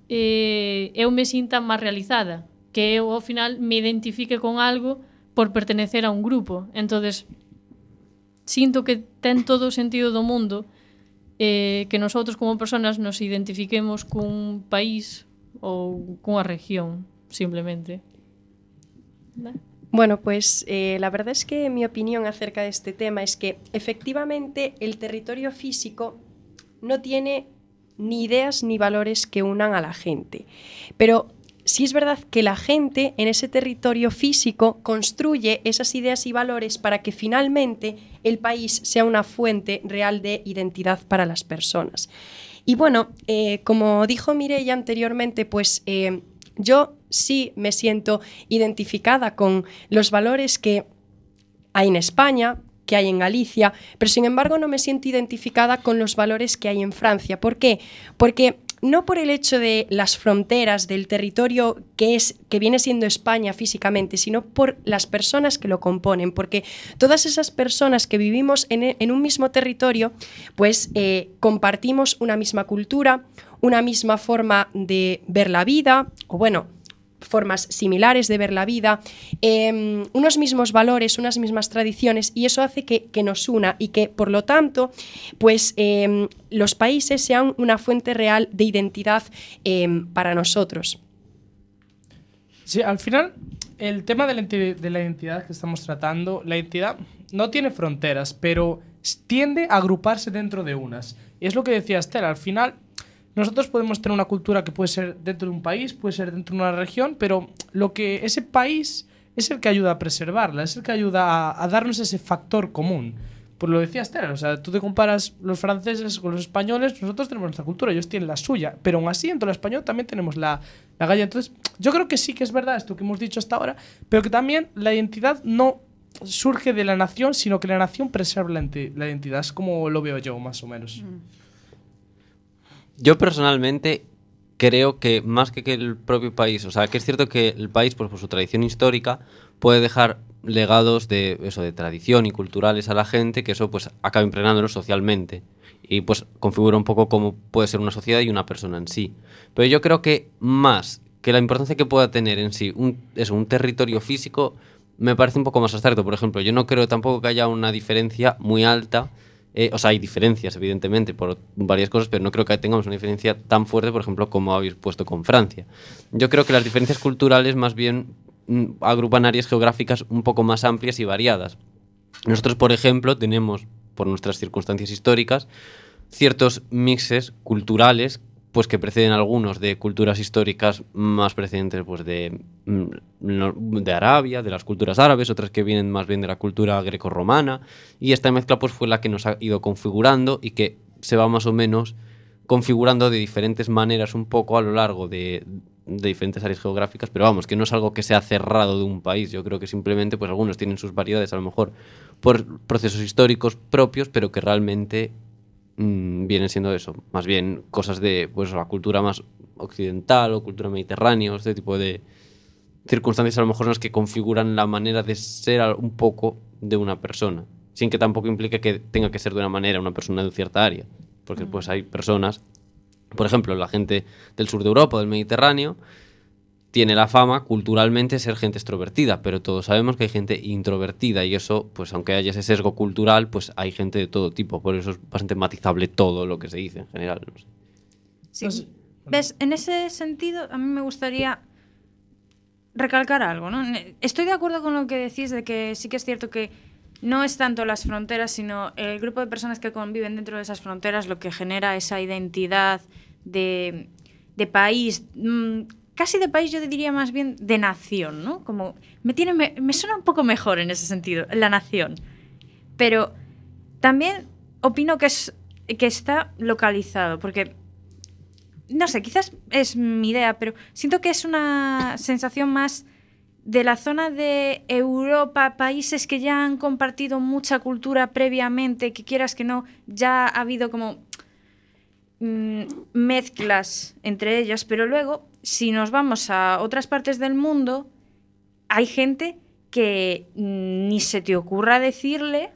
eh, eu me sinta máis realizada, que eu ao final me identifique con algo por pertenecer a un grupo. Entonces, sinto que ten todo o sentido do mundo eh, que nosotros como personas nos identifiquemos cun país ou cunha región, simplemente. ¿Vale? Bueno, pues eh, la verdad es que mi opinión acerca de este tema es que efectivamente el territorio físico no tiene ni ideas ni valores que unan a la gente. Pero sí es verdad que la gente en ese territorio físico construye esas ideas y valores para que finalmente el país sea una fuente real de identidad para las personas. Y bueno, eh, como dijo Mireia anteriormente, pues eh, yo sí me siento identificada con los valores que hay en España, que hay en Galicia, pero sin embargo no me siento identificada con los valores que hay en Francia. ¿Por qué? Porque no por el hecho de las fronteras del territorio que es que viene siendo España físicamente, sino por las personas que lo componen, porque todas esas personas que vivimos en, en un mismo territorio, pues eh, compartimos una misma cultura, una misma forma de ver la vida, o bueno, formas similares de ver la vida, eh, unos mismos valores, unas mismas tradiciones, y eso hace que, que nos una y que, por lo tanto, pues eh, los países sean una fuente real de identidad eh, para nosotros. Sí, al final, el tema de la, de la identidad que estamos tratando, la identidad no tiene fronteras, pero tiende a agruparse dentro de unas. Y es lo que decía Esther, al final nosotros podemos tener una cultura que puede ser dentro de un país, puede ser dentro de una región, pero lo que ese país es el que ayuda a preservarla, es el que ayuda a, a darnos ese factor común. Pues lo decía Esther, o sea, tú te comparas los franceses con los españoles, nosotros tenemos nuestra cultura, ellos tienen la suya, pero aún así, entre lo español también tenemos la, la galla. Entonces, yo creo que sí que es verdad esto que hemos dicho hasta ahora, pero que también la identidad no surge de la nación, sino que la nación preserva la, la identidad. Es como lo veo yo, más o menos. Mm. Yo personalmente creo que más que que el propio país, o sea, que es cierto que el país, pues por su tradición histórica, puede dejar legados de eso, de tradición y culturales a la gente, que eso pues acaba impregnándolos socialmente y pues configura un poco cómo puede ser una sociedad y una persona en sí. Pero yo creo que más que la importancia que pueda tener en sí un, eso, un territorio físico, me parece un poco más abstracto. Por ejemplo, yo no creo tampoco que haya una diferencia muy alta. Eh, o sea, hay diferencias, evidentemente, por varias cosas, pero no creo que tengamos una diferencia tan fuerte, por ejemplo, como habéis puesto con Francia. Yo creo que las diferencias culturales más bien mm, agrupan áreas geográficas un poco más amplias y variadas. Nosotros, por ejemplo, tenemos, por nuestras circunstancias históricas, ciertos mixes culturales pues que preceden algunos de culturas históricas más precedentes pues de, de Arabia, de las culturas árabes, otras que vienen más bien de la cultura grecorromana, y esta mezcla pues fue la que nos ha ido configurando y que se va más o menos configurando de diferentes maneras un poco a lo largo de, de diferentes áreas geográficas, pero vamos, que no es algo que sea cerrado de un país. Yo creo que simplemente pues algunos tienen sus variedades a lo mejor por procesos históricos propios, pero que realmente vienen siendo eso, más bien cosas de pues la cultura más occidental o cultura mediterránea, este tipo de circunstancias a lo mejor son las que configuran la manera de ser un poco de una persona, sin que tampoco implique que tenga que ser de una manera una persona de cierta área, porque pues hay personas, por ejemplo, la gente del sur de Europa, del Mediterráneo, tiene la fama culturalmente de ser gente extrovertida, pero todos sabemos que hay gente introvertida y eso, pues aunque haya ese sesgo cultural, pues hay gente de todo tipo, por eso es bastante matizable todo lo que se dice en general. No sé. Sí. Pues, ¿ves? En ese sentido, a mí me gustaría recalcar algo, ¿no? Estoy de acuerdo con lo que decís de que sí que es cierto que no es tanto las fronteras, sino el grupo de personas que conviven dentro de esas fronteras lo que genera esa identidad de, de país. Mmm, Casi de país, yo diría más bien de nación, ¿no? Como me, tiene, me, me suena un poco mejor en ese sentido, la nación. Pero también opino que, es, que está localizado, porque, no sé, quizás es mi idea, pero siento que es una sensación más de la zona de Europa, países que ya han compartido mucha cultura previamente, que quieras que no, ya ha habido como mmm, mezclas entre ellas, pero luego, si nos vamos a otras partes del mundo, hay gente que ni se te ocurra decirle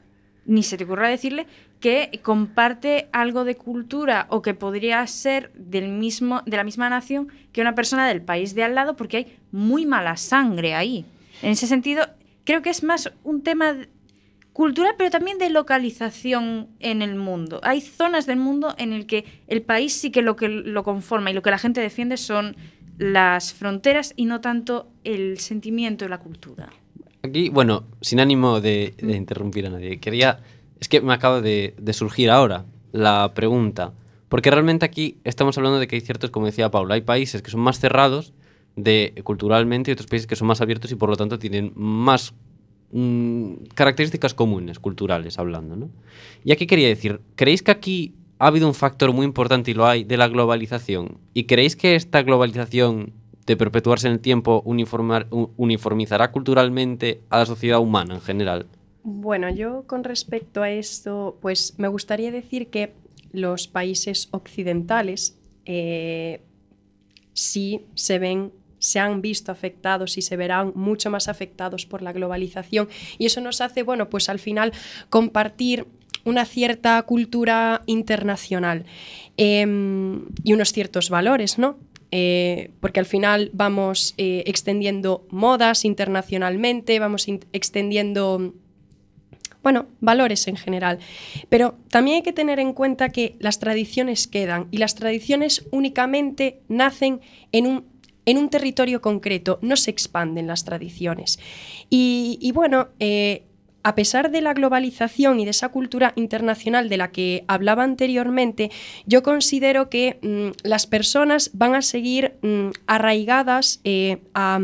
ni se te ocurra decirle que comparte algo de cultura o que podría ser del mismo, de la misma nación que una persona del país de al lado, porque hay muy mala sangre ahí. En ese sentido, creo que es más un tema de cultural, pero también de localización en el mundo. Hay zonas del mundo en el que el país sí que lo que lo conforma y lo que la gente defiende son las fronteras y no tanto el sentimiento y la cultura. Aquí, bueno, sin ánimo de, de interrumpir a nadie, quería... Es que me acaba de, de surgir ahora la pregunta, porque realmente aquí estamos hablando de que hay ciertos, como decía Paula, hay países que son más cerrados de, culturalmente y otros países que son más abiertos y por lo tanto tienen más mmm, características comunes, culturales hablando, ¿no? Y aquí quería decir, ¿creéis que aquí ha habido un factor muy importante, y lo hay, de la globalización? ¿Y creéis que esta globalización de perpetuarse en el tiempo uniformar, uniformizará culturalmente a la sociedad humana en general? Bueno, yo con respecto a esto, pues me gustaría decir que los países occidentales eh, sí se ven, se han visto afectados y se verán mucho más afectados por la globalización, y eso nos hace, bueno, pues al final compartir una cierta cultura internacional eh, y unos ciertos valores, ¿no? Eh, porque al final vamos eh, extendiendo modas internacionalmente, vamos in- extendiendo, bueno, valores en general. Pero también hay que tener en cuenta que las tradiciones quedan, y las tradiciones únicamente nacen en un, en un territorio concreto, no se expanden las tradiciones. Y, y bueno, eh, a pesar de la globalización y de esa cultura internacional de la que hablaba anteriormente, yo considero que mmm, las personas van a seguir mmm, arraigadas eh, a,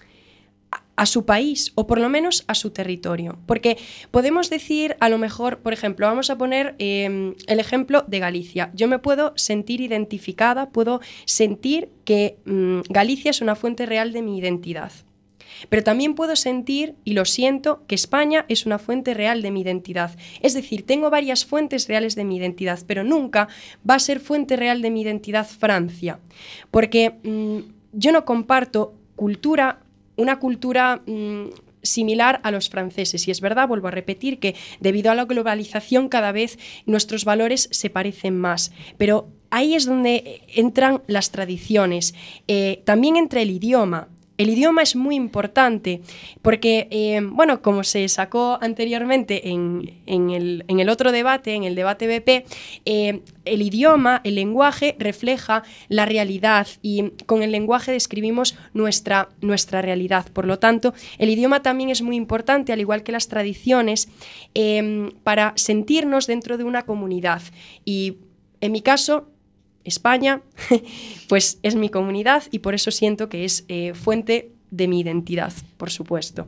a su país, o por lo menos a su territorio. Porque podemos decir, a lo mejor, por ejemplo, vamos a poner eh, el ejemplo de Galicia. Yo me puedo sentir identificada, puedo sentir que mmm, Galicia es una fuente real de mi identidad. Pero también puedo sentir, y lo siento, que España es una fuente real de mi identidad. Es decir, tengo varias fuentes reales de mi identidad, pero nunca va a ser fuente real de mi identidad Francia. Porque mmm, yo no comparto cultura, una cultura mmm, similar a los franceses. Y es verdad, vuelvo a repetir, que debido a la globalización cada vez nuestros valores se parecen más. Pero ahí es donde entran las tradiciones. Eh, también entra el idioma. El idioma es muy importante porque, eh, bueno, como se sacó anteriormente en, en, el, en el otro debate, en el debate B P, eh, el idioma, el lenguaje refleja la realidad, y con el lenguaje describimos nuestra, nuestra realidad. Por lo tanto, el idioma también es muy importante, al igual que las tradiciones, eh, para sentirnos dentro de una comunidad. Y en mi caso, España, pues es mi comunidad, y por eso siento que es eh, fuente de mi identidad, por supuesto.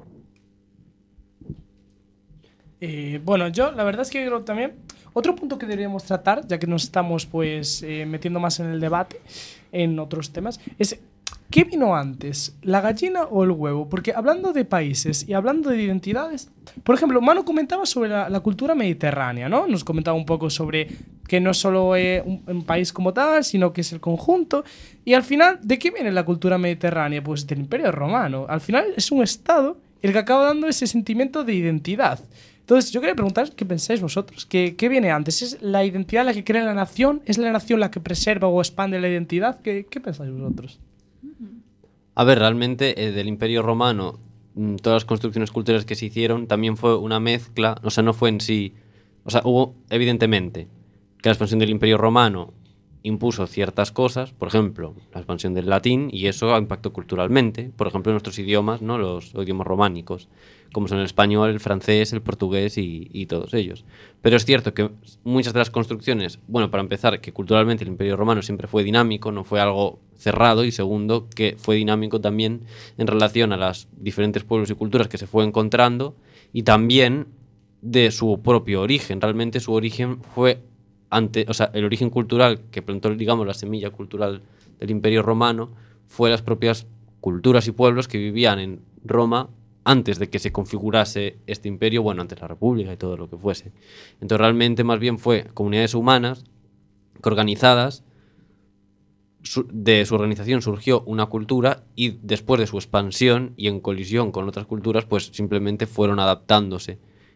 Eh, bueno, yo la verdad es que creo también otro punto que deberíamos tratar, ya que nos estamos pues eh, metiendo más en el debate, en otros temas, es ¿qué vino antes, la gallina o el huevo? Porque hablando de países y hablando de identidades, por ejemplo, Manu comentaba sobre la, la cultura mediterránea, ¿no? Nos comentaba un poco sobre que no es solo eh, un, un país como tal, sino que es el conjunto. Y al final, ¿de qué viene la cultura mediterránea? Pues del Imperio Romano. Al final es un estado el que acaba dando ese sentimiento de identidad. Entonces, yo quería preguntar qué pensáis vosotros. ¿Qué, qué viene antes? ¿Es la identidad la que crea la nación? ¿Es la nación la que preserva o expande la identidad? ¿Qué, qué pensáis vosotros? A ver, realmente eh, del Imperio Romano, mmm, todas las construcciones culturales que se hicieron también fue una mezcla, o sea, no fue en sí... O sea, hubo, evidentemente, que la expansión del Imperio Romano impuso ciertas cosas, por ejemplo, la expansión del latín, y eso impactó culturalmente, por ejemplo, en nuestros idiomas, ¿no? Los idiomas románicos, como son el español, el francés, el portugués y, y todos ellos. Pero es cierto que muchas de las construcciones, bueno, para empezar, que culturalmente el Imperio Romano siempre fue dinámico, no fue algo cerrado, y segundo, que fue dinámico también en relación a los diferentes pueblos y culturas que se fue encontrando, y también de su propio origen. Realmente su origen fue ante, o sea, el origen cultural que plantó, digamos, la semilla cultural del Imperio Romano fue las propias culturas y pueblos que vivían en Roma antes de que se configurase este imperio, bueno, antes la República y todo lo que fuese. Entonces realmente más bien fue comunidades humanas que organizadas, su, de su organización surgió una cultura, y después de su expansión y en colisión con otras culturas, pues simplemente fueron adaptándose.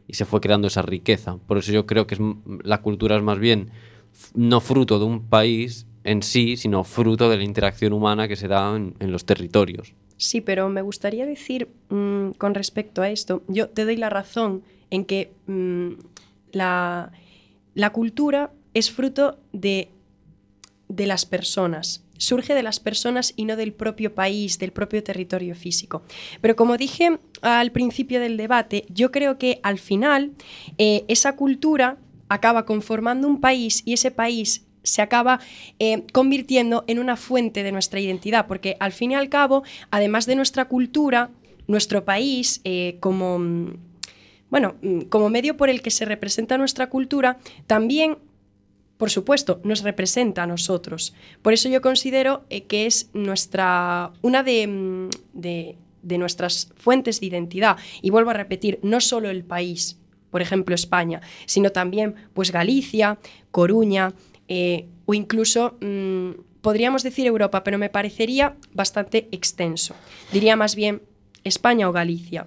y se fue creando esa riqueza. Por eso yo creo que es, la cultura es más bien f- no fruto de un país en sí, sino fruto de la interacción humana que se da en, en los territorios. Sí, pero me gustaría decir mmm, con respecto a esto, yo te doy la razón en que mmm, la, la cultura es fruto de, de las personas, surge de las personas y no del propio país, del propio territorio físico. Pero como dije al principio del debate, yo creo que al final eh, esa cultura acaba conformando un país y ese país se acaba eh, convirtiendo en una fuente de nuestra identidad, porque al fin y al cabo, además de nuestra cultura, nuestro país, eh, como, bueno, como medio por el que se representa nuestra cultura, también, por supuesto, nos representa a nosotros. Por eso yo considero eh, que es nuestra, una de, de, de nuestras fuentes de identidad. Y vuelvo a repetir, no solo el país, por ejemplo España, sino también pues Galicia, Coruña, Eh, o incluso mmm, podríamos decir Europa, pero me parecería bastante extenso. Diría más bien España o Galicia.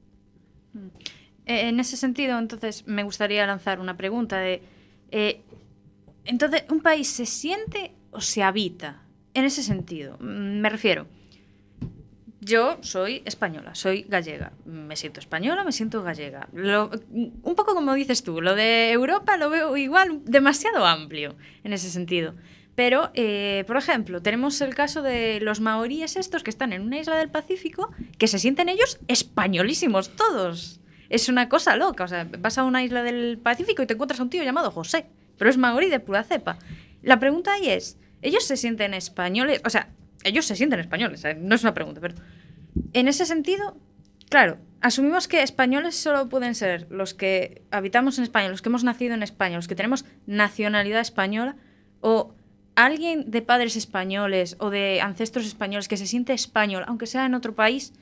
En ese sentido, entonces, me gustaría lanzar una pregunta de... Eh, entonces, ¿un país se siente o se habita? En ese sentido, me refiero... Yo soy española, soy gallega. Me siento española, me siento gallega. Lo, un poco como dices tú, lo de Europa lo veo igual demasiado amplio en ese sentido. Pero, eh, por ejemplo, tenemos el caso de los maoríes estos que están en una isla del Pacífico que se sienten ellos españolísimos todos. Es una cosa loca. O sea, vas a una isla del Pacífico y te encuentras a un tío llamado José, pero es maorí de pura cepa. La pregunta ahí es, ¿ellos se sienten españoles? O sea, ellos se sienten españoles, ¿eh? No es una pregunta, pero en ese sentido, claro, asumimos que españoles solo pueden ser los que habitamos en España, los que hemos nacido en España, los que tenemos nacionalidad española, o alguien de padres españoles o de ancestros españoles que se siente español, aunque sea en otro país,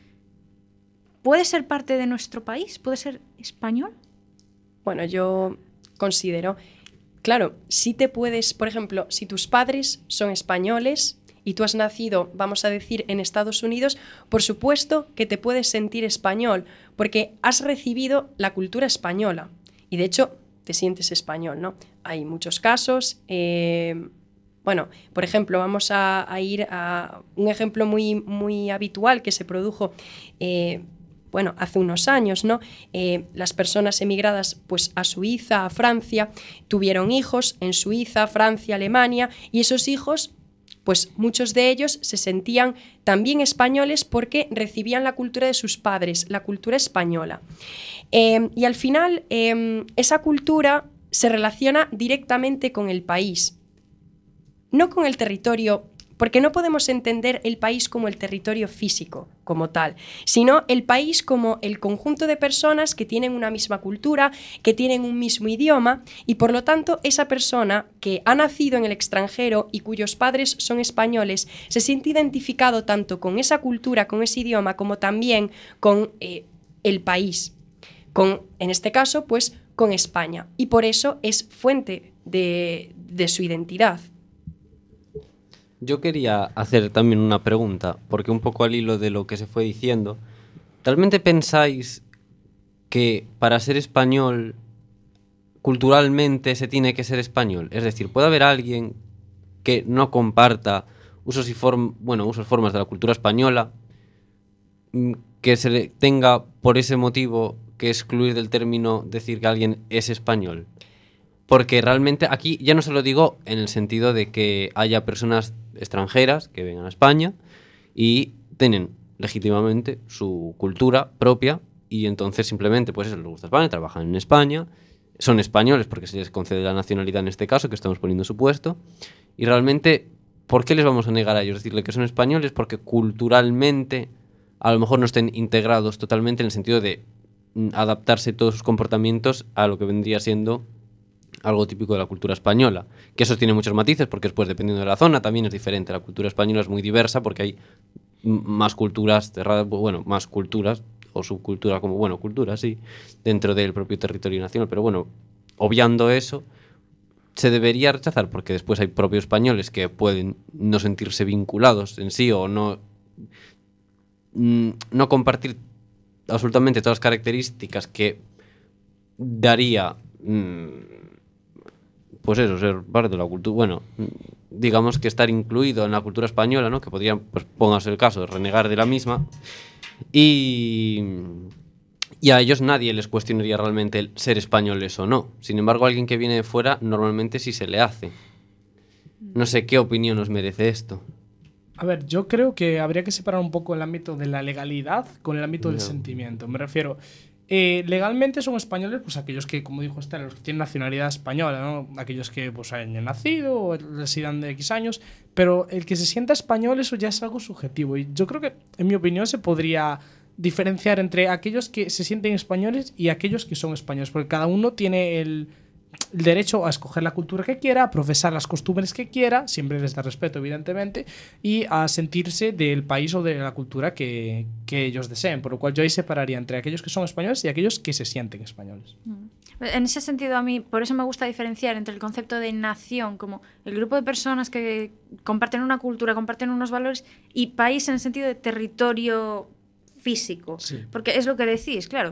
¿puede ser parte de nuestro país? ¿Puede ser español? Bueno, yo considero, claro, si te puedes, por ejemplo, si tus padres son españoles y tú has nacido, vamos a decir, en Estados Unidos, por supuesto que te puedes sentir español, porque has recibido la cultura española y de hecho te sientes español, ¿no? Hay muchos casos, eh, bueno, por ejemplo, vamos a, a ir a un ejemplo muy, muy habitual que se produjo eh, bueno, hace unos años, ¿no? Eh, las personas emigradas pues, a Suiza, a Francia, tuvieron hijos en Suiza, Francia, Alemania, y esos hijos, pues muchos de ellos se sentían también españoles porque recibían la cultura de sus padres, la cultura española. Eh, y al final, eh, esa cultura se relaciona directamente con el país, no con el territorio, porque no podemos entender el país como el territorio físico, como tal, sino el país como el conjunto de personas que tienen una misma cultura, que tienen un mismo idioma, y por lo tanto esa persona que ha nacido en el extranjero y cuyos padres son españoles, se siente identificado tanto con esa cultura, con ese idioma, como también con eh, el país, con, en este caso, pues con España, y por eso es fuente de, de su identidad. Yo quería hacer también una pregunta, porque un poco al hilo de lo que se fue diciendo, ¿realmente pensáis que para ser español culturalmente se tiene que ser español? Es decir, ¿puede haber alguien que no comparta usos y form- bueno, usos formas de la cultura española, que se le tenga por ese motivo que excluir del término decir que alguien es español? Porque realmente aquí ya no se lo digo en el sentido de que haya personas extranjeras que vengan a España y tienen legítimamente su cultura propia y entonces simplemente pues eso, les gusta España, trabajan en España, son españoles porque se les concede la nacionalidad en este caso, que estamos poniendo supuesto, y realmente, ¿por qué les vamos a negar a ellos decirle que son españoles? Porque culturalmente a lo mejor no estén integrados totalmente en el sentido de adaptarse todos sus comportamientos a lo que vendría siendo algo típico de la cultura española, que eso tiene muchos matices porque después dependiendo de la zona también es diferente. La cultura española es muy diversa porque hay más culturas cerradas, bueno, más culturas o subcultura como, bueno, cultura sí, dentro del propio territorio nacional, pero bueno, obviando eso, se debería rechazar porque después hay propios españoles que pueden no sentirse vinculados en sí o no no compartir absolutamente todas las características que daría, mmm, pues eso, ser parte de la cultura, bueno, digamos que estar incluido en la cultura española, ¿no? Que podrían, pues póngase el caso, de renegar de la misma, y, y a ellos nadie les cuestionaría realmente el ser españoles o no. Sin embargo, a alguien que viene de fuera normalmente sí se le hace. No sé qué opinión os merece esto. A ver, yo creo que habría que separar un poco el ámbito de la legalidad con el ámbito no. del sentimiento. Me refiero, eh, legalmente son españoles pues aquellos que, como dijo Estela, los que tienen nacionalidad española, ¿no? Aquellos que pues hayan nacido o residan de X años, pero el que se sienta español, eso ya es algo subjetivo. Y yo creo que, en mi opinión, se podría diferenciar entre aquellos que se sienten españoles y aquellos que son españoles, porque cada uno tiene el... el derecho a escoger la cultura que quiera, a profesar las costumbres que quiera, siempre desde respeto, evidentemente, y a sentirse del país o de la cultura que, que ellos deseen. Por lo cual yo ahí separaría entre aquellos que son españoles y aquellos que se sienten españoles. En ese sentido, a mí, por eso me gusta diferenciar entre el concepto de nación, como el grupo de personas que comparten una cultura, comparten unos valores, y país en el sentido de territorio físico. Sí. Porque es lo que decís, claro.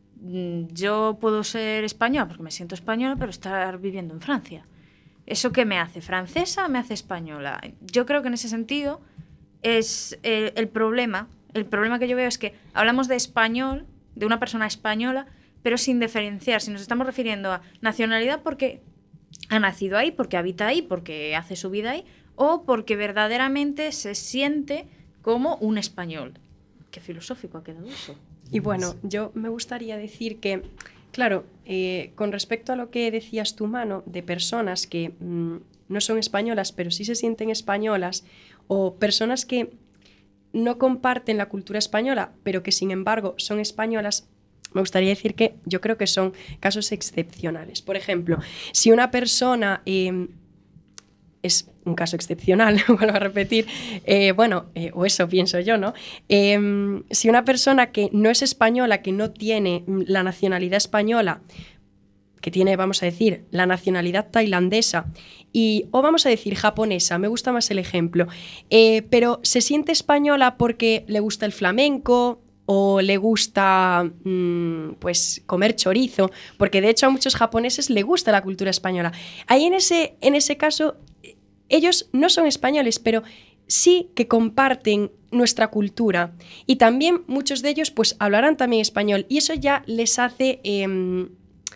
Yo puedo ser española porque me siento española, pero estar viviendo en Francia. ¿Eso qué me hace? ¿Francesa o me hace española? Yo creo que en ese sentido es el, el problema. El problema que yo veo es que hablamos de español, de una persona española, pero sin diferenciar. Si nos estamos refiriendo a nacionalidad porque ha nacido ahí, porque habita ahí, porque hace su vida ahí, o porque verdaderamente se siente como un español. Qué filosófico ha quedado eso. Y bueno, yo me gustaría decir que, claro, eh, con respecto a lo que decías tú, Mano, de personas que mmm, no son españolas, pero sí se sienten españolas, o personas que no comparten la cultura española, pero que sin embargo son españolas, me gustaría decir que yo creo que son casos excepcionales. Por ejemplo, si una persona... Eh, es un caso excepcional, vuelvo a repetir, eh, bueno, eh, o eso pienso yo, ¿no? Eh, si una persona que no es española, que no tiene la nacionalidad española, que tiene, vamos a decir, la nacionalidad tailandesa, y, o vamos a decir japonesa, me gusta más el ejemplo, eh, pero se siente española porque le gusta el flamenco, o le gusta mmm, pues comer chorizo, porque de hecho a muchos japoneses le gusta la cultura española. Ahí en ese, en ese caso, ellos no son españoles, pero sí que comparten nuestra cultura. Y también muchos de ellos pues hablarán también español. Y eso ya les hace, eh,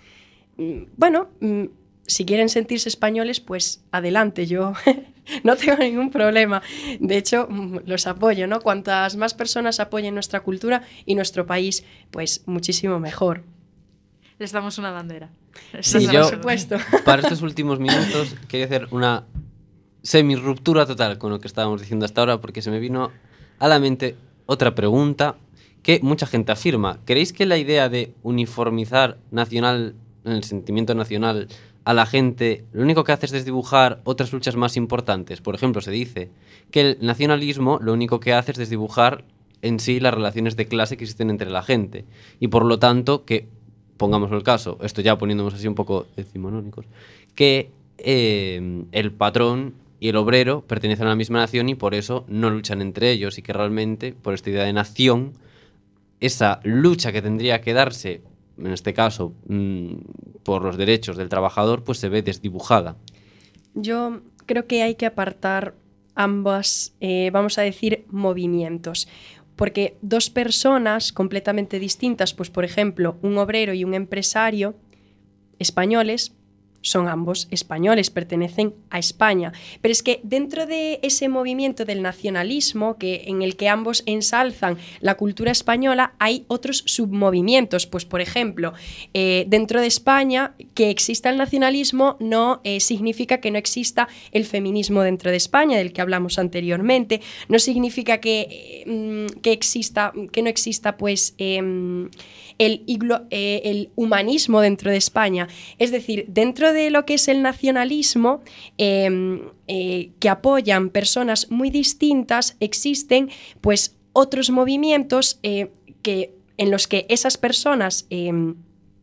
bueno, si quieren sentirse españoles, pues adelante, yo no tengo ningún problema. De hecho, los apoyo, ¿no? Cuantas más personas apoyen nuestra cultura y nuestro país, pues muchísimo mejor. Les damos una bandera. Sí, yo, por supuesto. Para estos últimos minutos, quería hacer una semi-ruptura total con lo que estábamos diciendo hasta ahora, porque se me vino a la mente otra pregunta que mucha gente afirma. ¿Creéis que la idea de uniformizar nacional, en el sentimiento nacional, a la gente, lo único que hace es desdibujar otras luchas más importantes? Por ejemplo, se dice que el nacionalismo lo único que hace es desdibujar en sí las relaciones de clase que existen entre la gente. Y por lo tanto, que, pongamos el caso, esto ya poniéndonos así un poco decimonónicos, que eh, el patrón y el obrero pertenecen a la misma nación y por eso no luchan entre ellos, y que realmente, por esta idea de nación, esa lucha que tendría que darse, en este caso, mmm, por los derechos del trabajador, pues se ve desdibujada. Yo creo que hay que apartar ambas, eh, vamos a decir, movimientos. Porque dos personas completamente distintas, pues por ejemplo, un obrero y un empresario españoles, son ambos españoles, pertenecen a España. Pero es que dentro de ese movimiento del nacionalismo, que, en el que ambos ensalzan la cultura española, hay otros submovimientos. Pues, por ejemplo, eh, dentro de España, que exista el nacionalismo no eh, significa que no exista el feminismo dentro de España, del que hablamos anteriormente. No significa que, eh, que, exista, que no exista, pues... Eh, El, eh, el humanismo dentro de España. Es decir, dentro de lo que es el nacionalismo, eh, eh, que apoyan personas muy distintas, existen pues otros movimientos eh, que, en los que esas personas eh,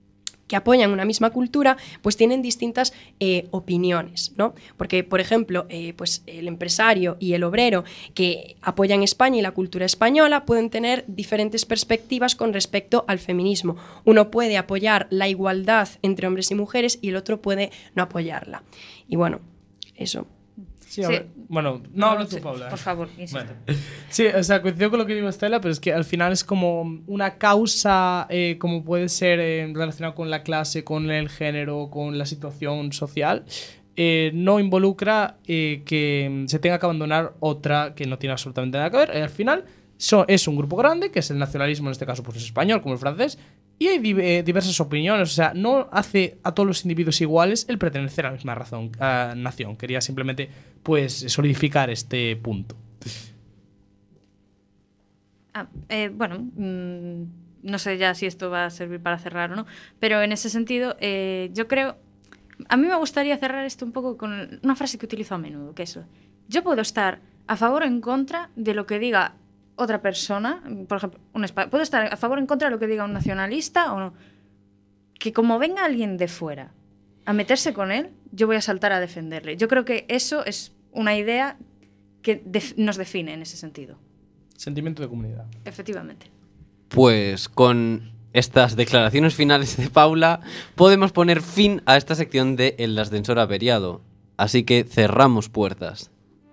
que apoyan una misma cultura, pues tienen distintas eh, opiniones, ¿no? Porque, por ejemplo, eh, pues el empresario y el obrero que apoyan España y la cultura española pueden tener diferentes perspectivas con respecto al feminismo. Uno puede apoyar la igualdad entre hombres y mujeres y el otro puede no apoyarla. Y bueno, eso. Sí, a ver, Sí. bueno, no hablo tú, Paula. Por favor, insisto. Bueno. Sí, o sea, coincido con lo que digo Estela, pero es que al final es como una causa, eh, como puede ser eh, relacionada con la clase, con el género, con la situación social, eh, no involucra eh, que se tenga que abandonar otra que no tiene absolutamente nada que ver. Eh, al final so, es un grupo grande, que es el nacionalismo, en este caso pues es español, como el francés, y hay di eh, diversas opiniones. O sea, no hace a todos los individuos iguales el pertenecer a la misma razón, uh, nación. Quería simplemente pues solidificar este punto. Ah, eh, bueno, mmm, no sé ya si esto va a servir para cerrar o no, pero en ese sentido eh, yo creo, a mí me gustaría cerrar esto un poco con una frase que utilizo a menudo, que es: yo puedo estar a favor o en contra de lo que diga otra persona, por ejemplo, un espa- puedo estar a favor o en contra de lo que diga un nacionalista o no, que como venga alguien de fuera a meterse con él, yo voy a saltar a defenderle. Yo creo que eso es una idea que def- nos define en ese sentido. Sentimiento de comunidad. Efectivamente. Pues con estas declaraciones finales de Paula podemos poner fin a esta sección de El ascensor averiado. Así que cerramos puertas.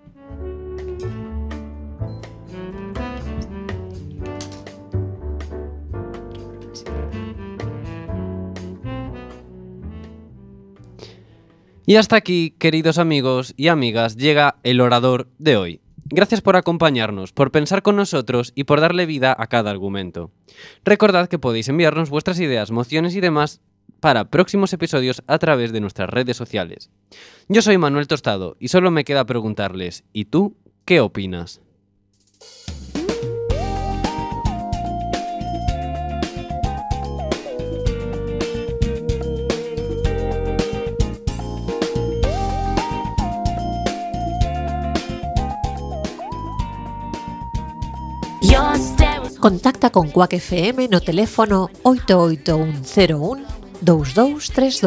Y hasta aquí, queridos amigos y amigas, llega el orador de hoy. Gracias por acompañarnos, por pensar con nosotros y por darle vida a cada argumento. Recordad que podéis enviarnos vuestras ideas, mociones y demás para próximos episodios a través de nuestras redes sociales. Yo soy Manuel Tostado y solo me queda preguntarles, ¿y tú qué opinas? Contacta con Quack F M no teléfono oito oito un cero un dous dous tres dous.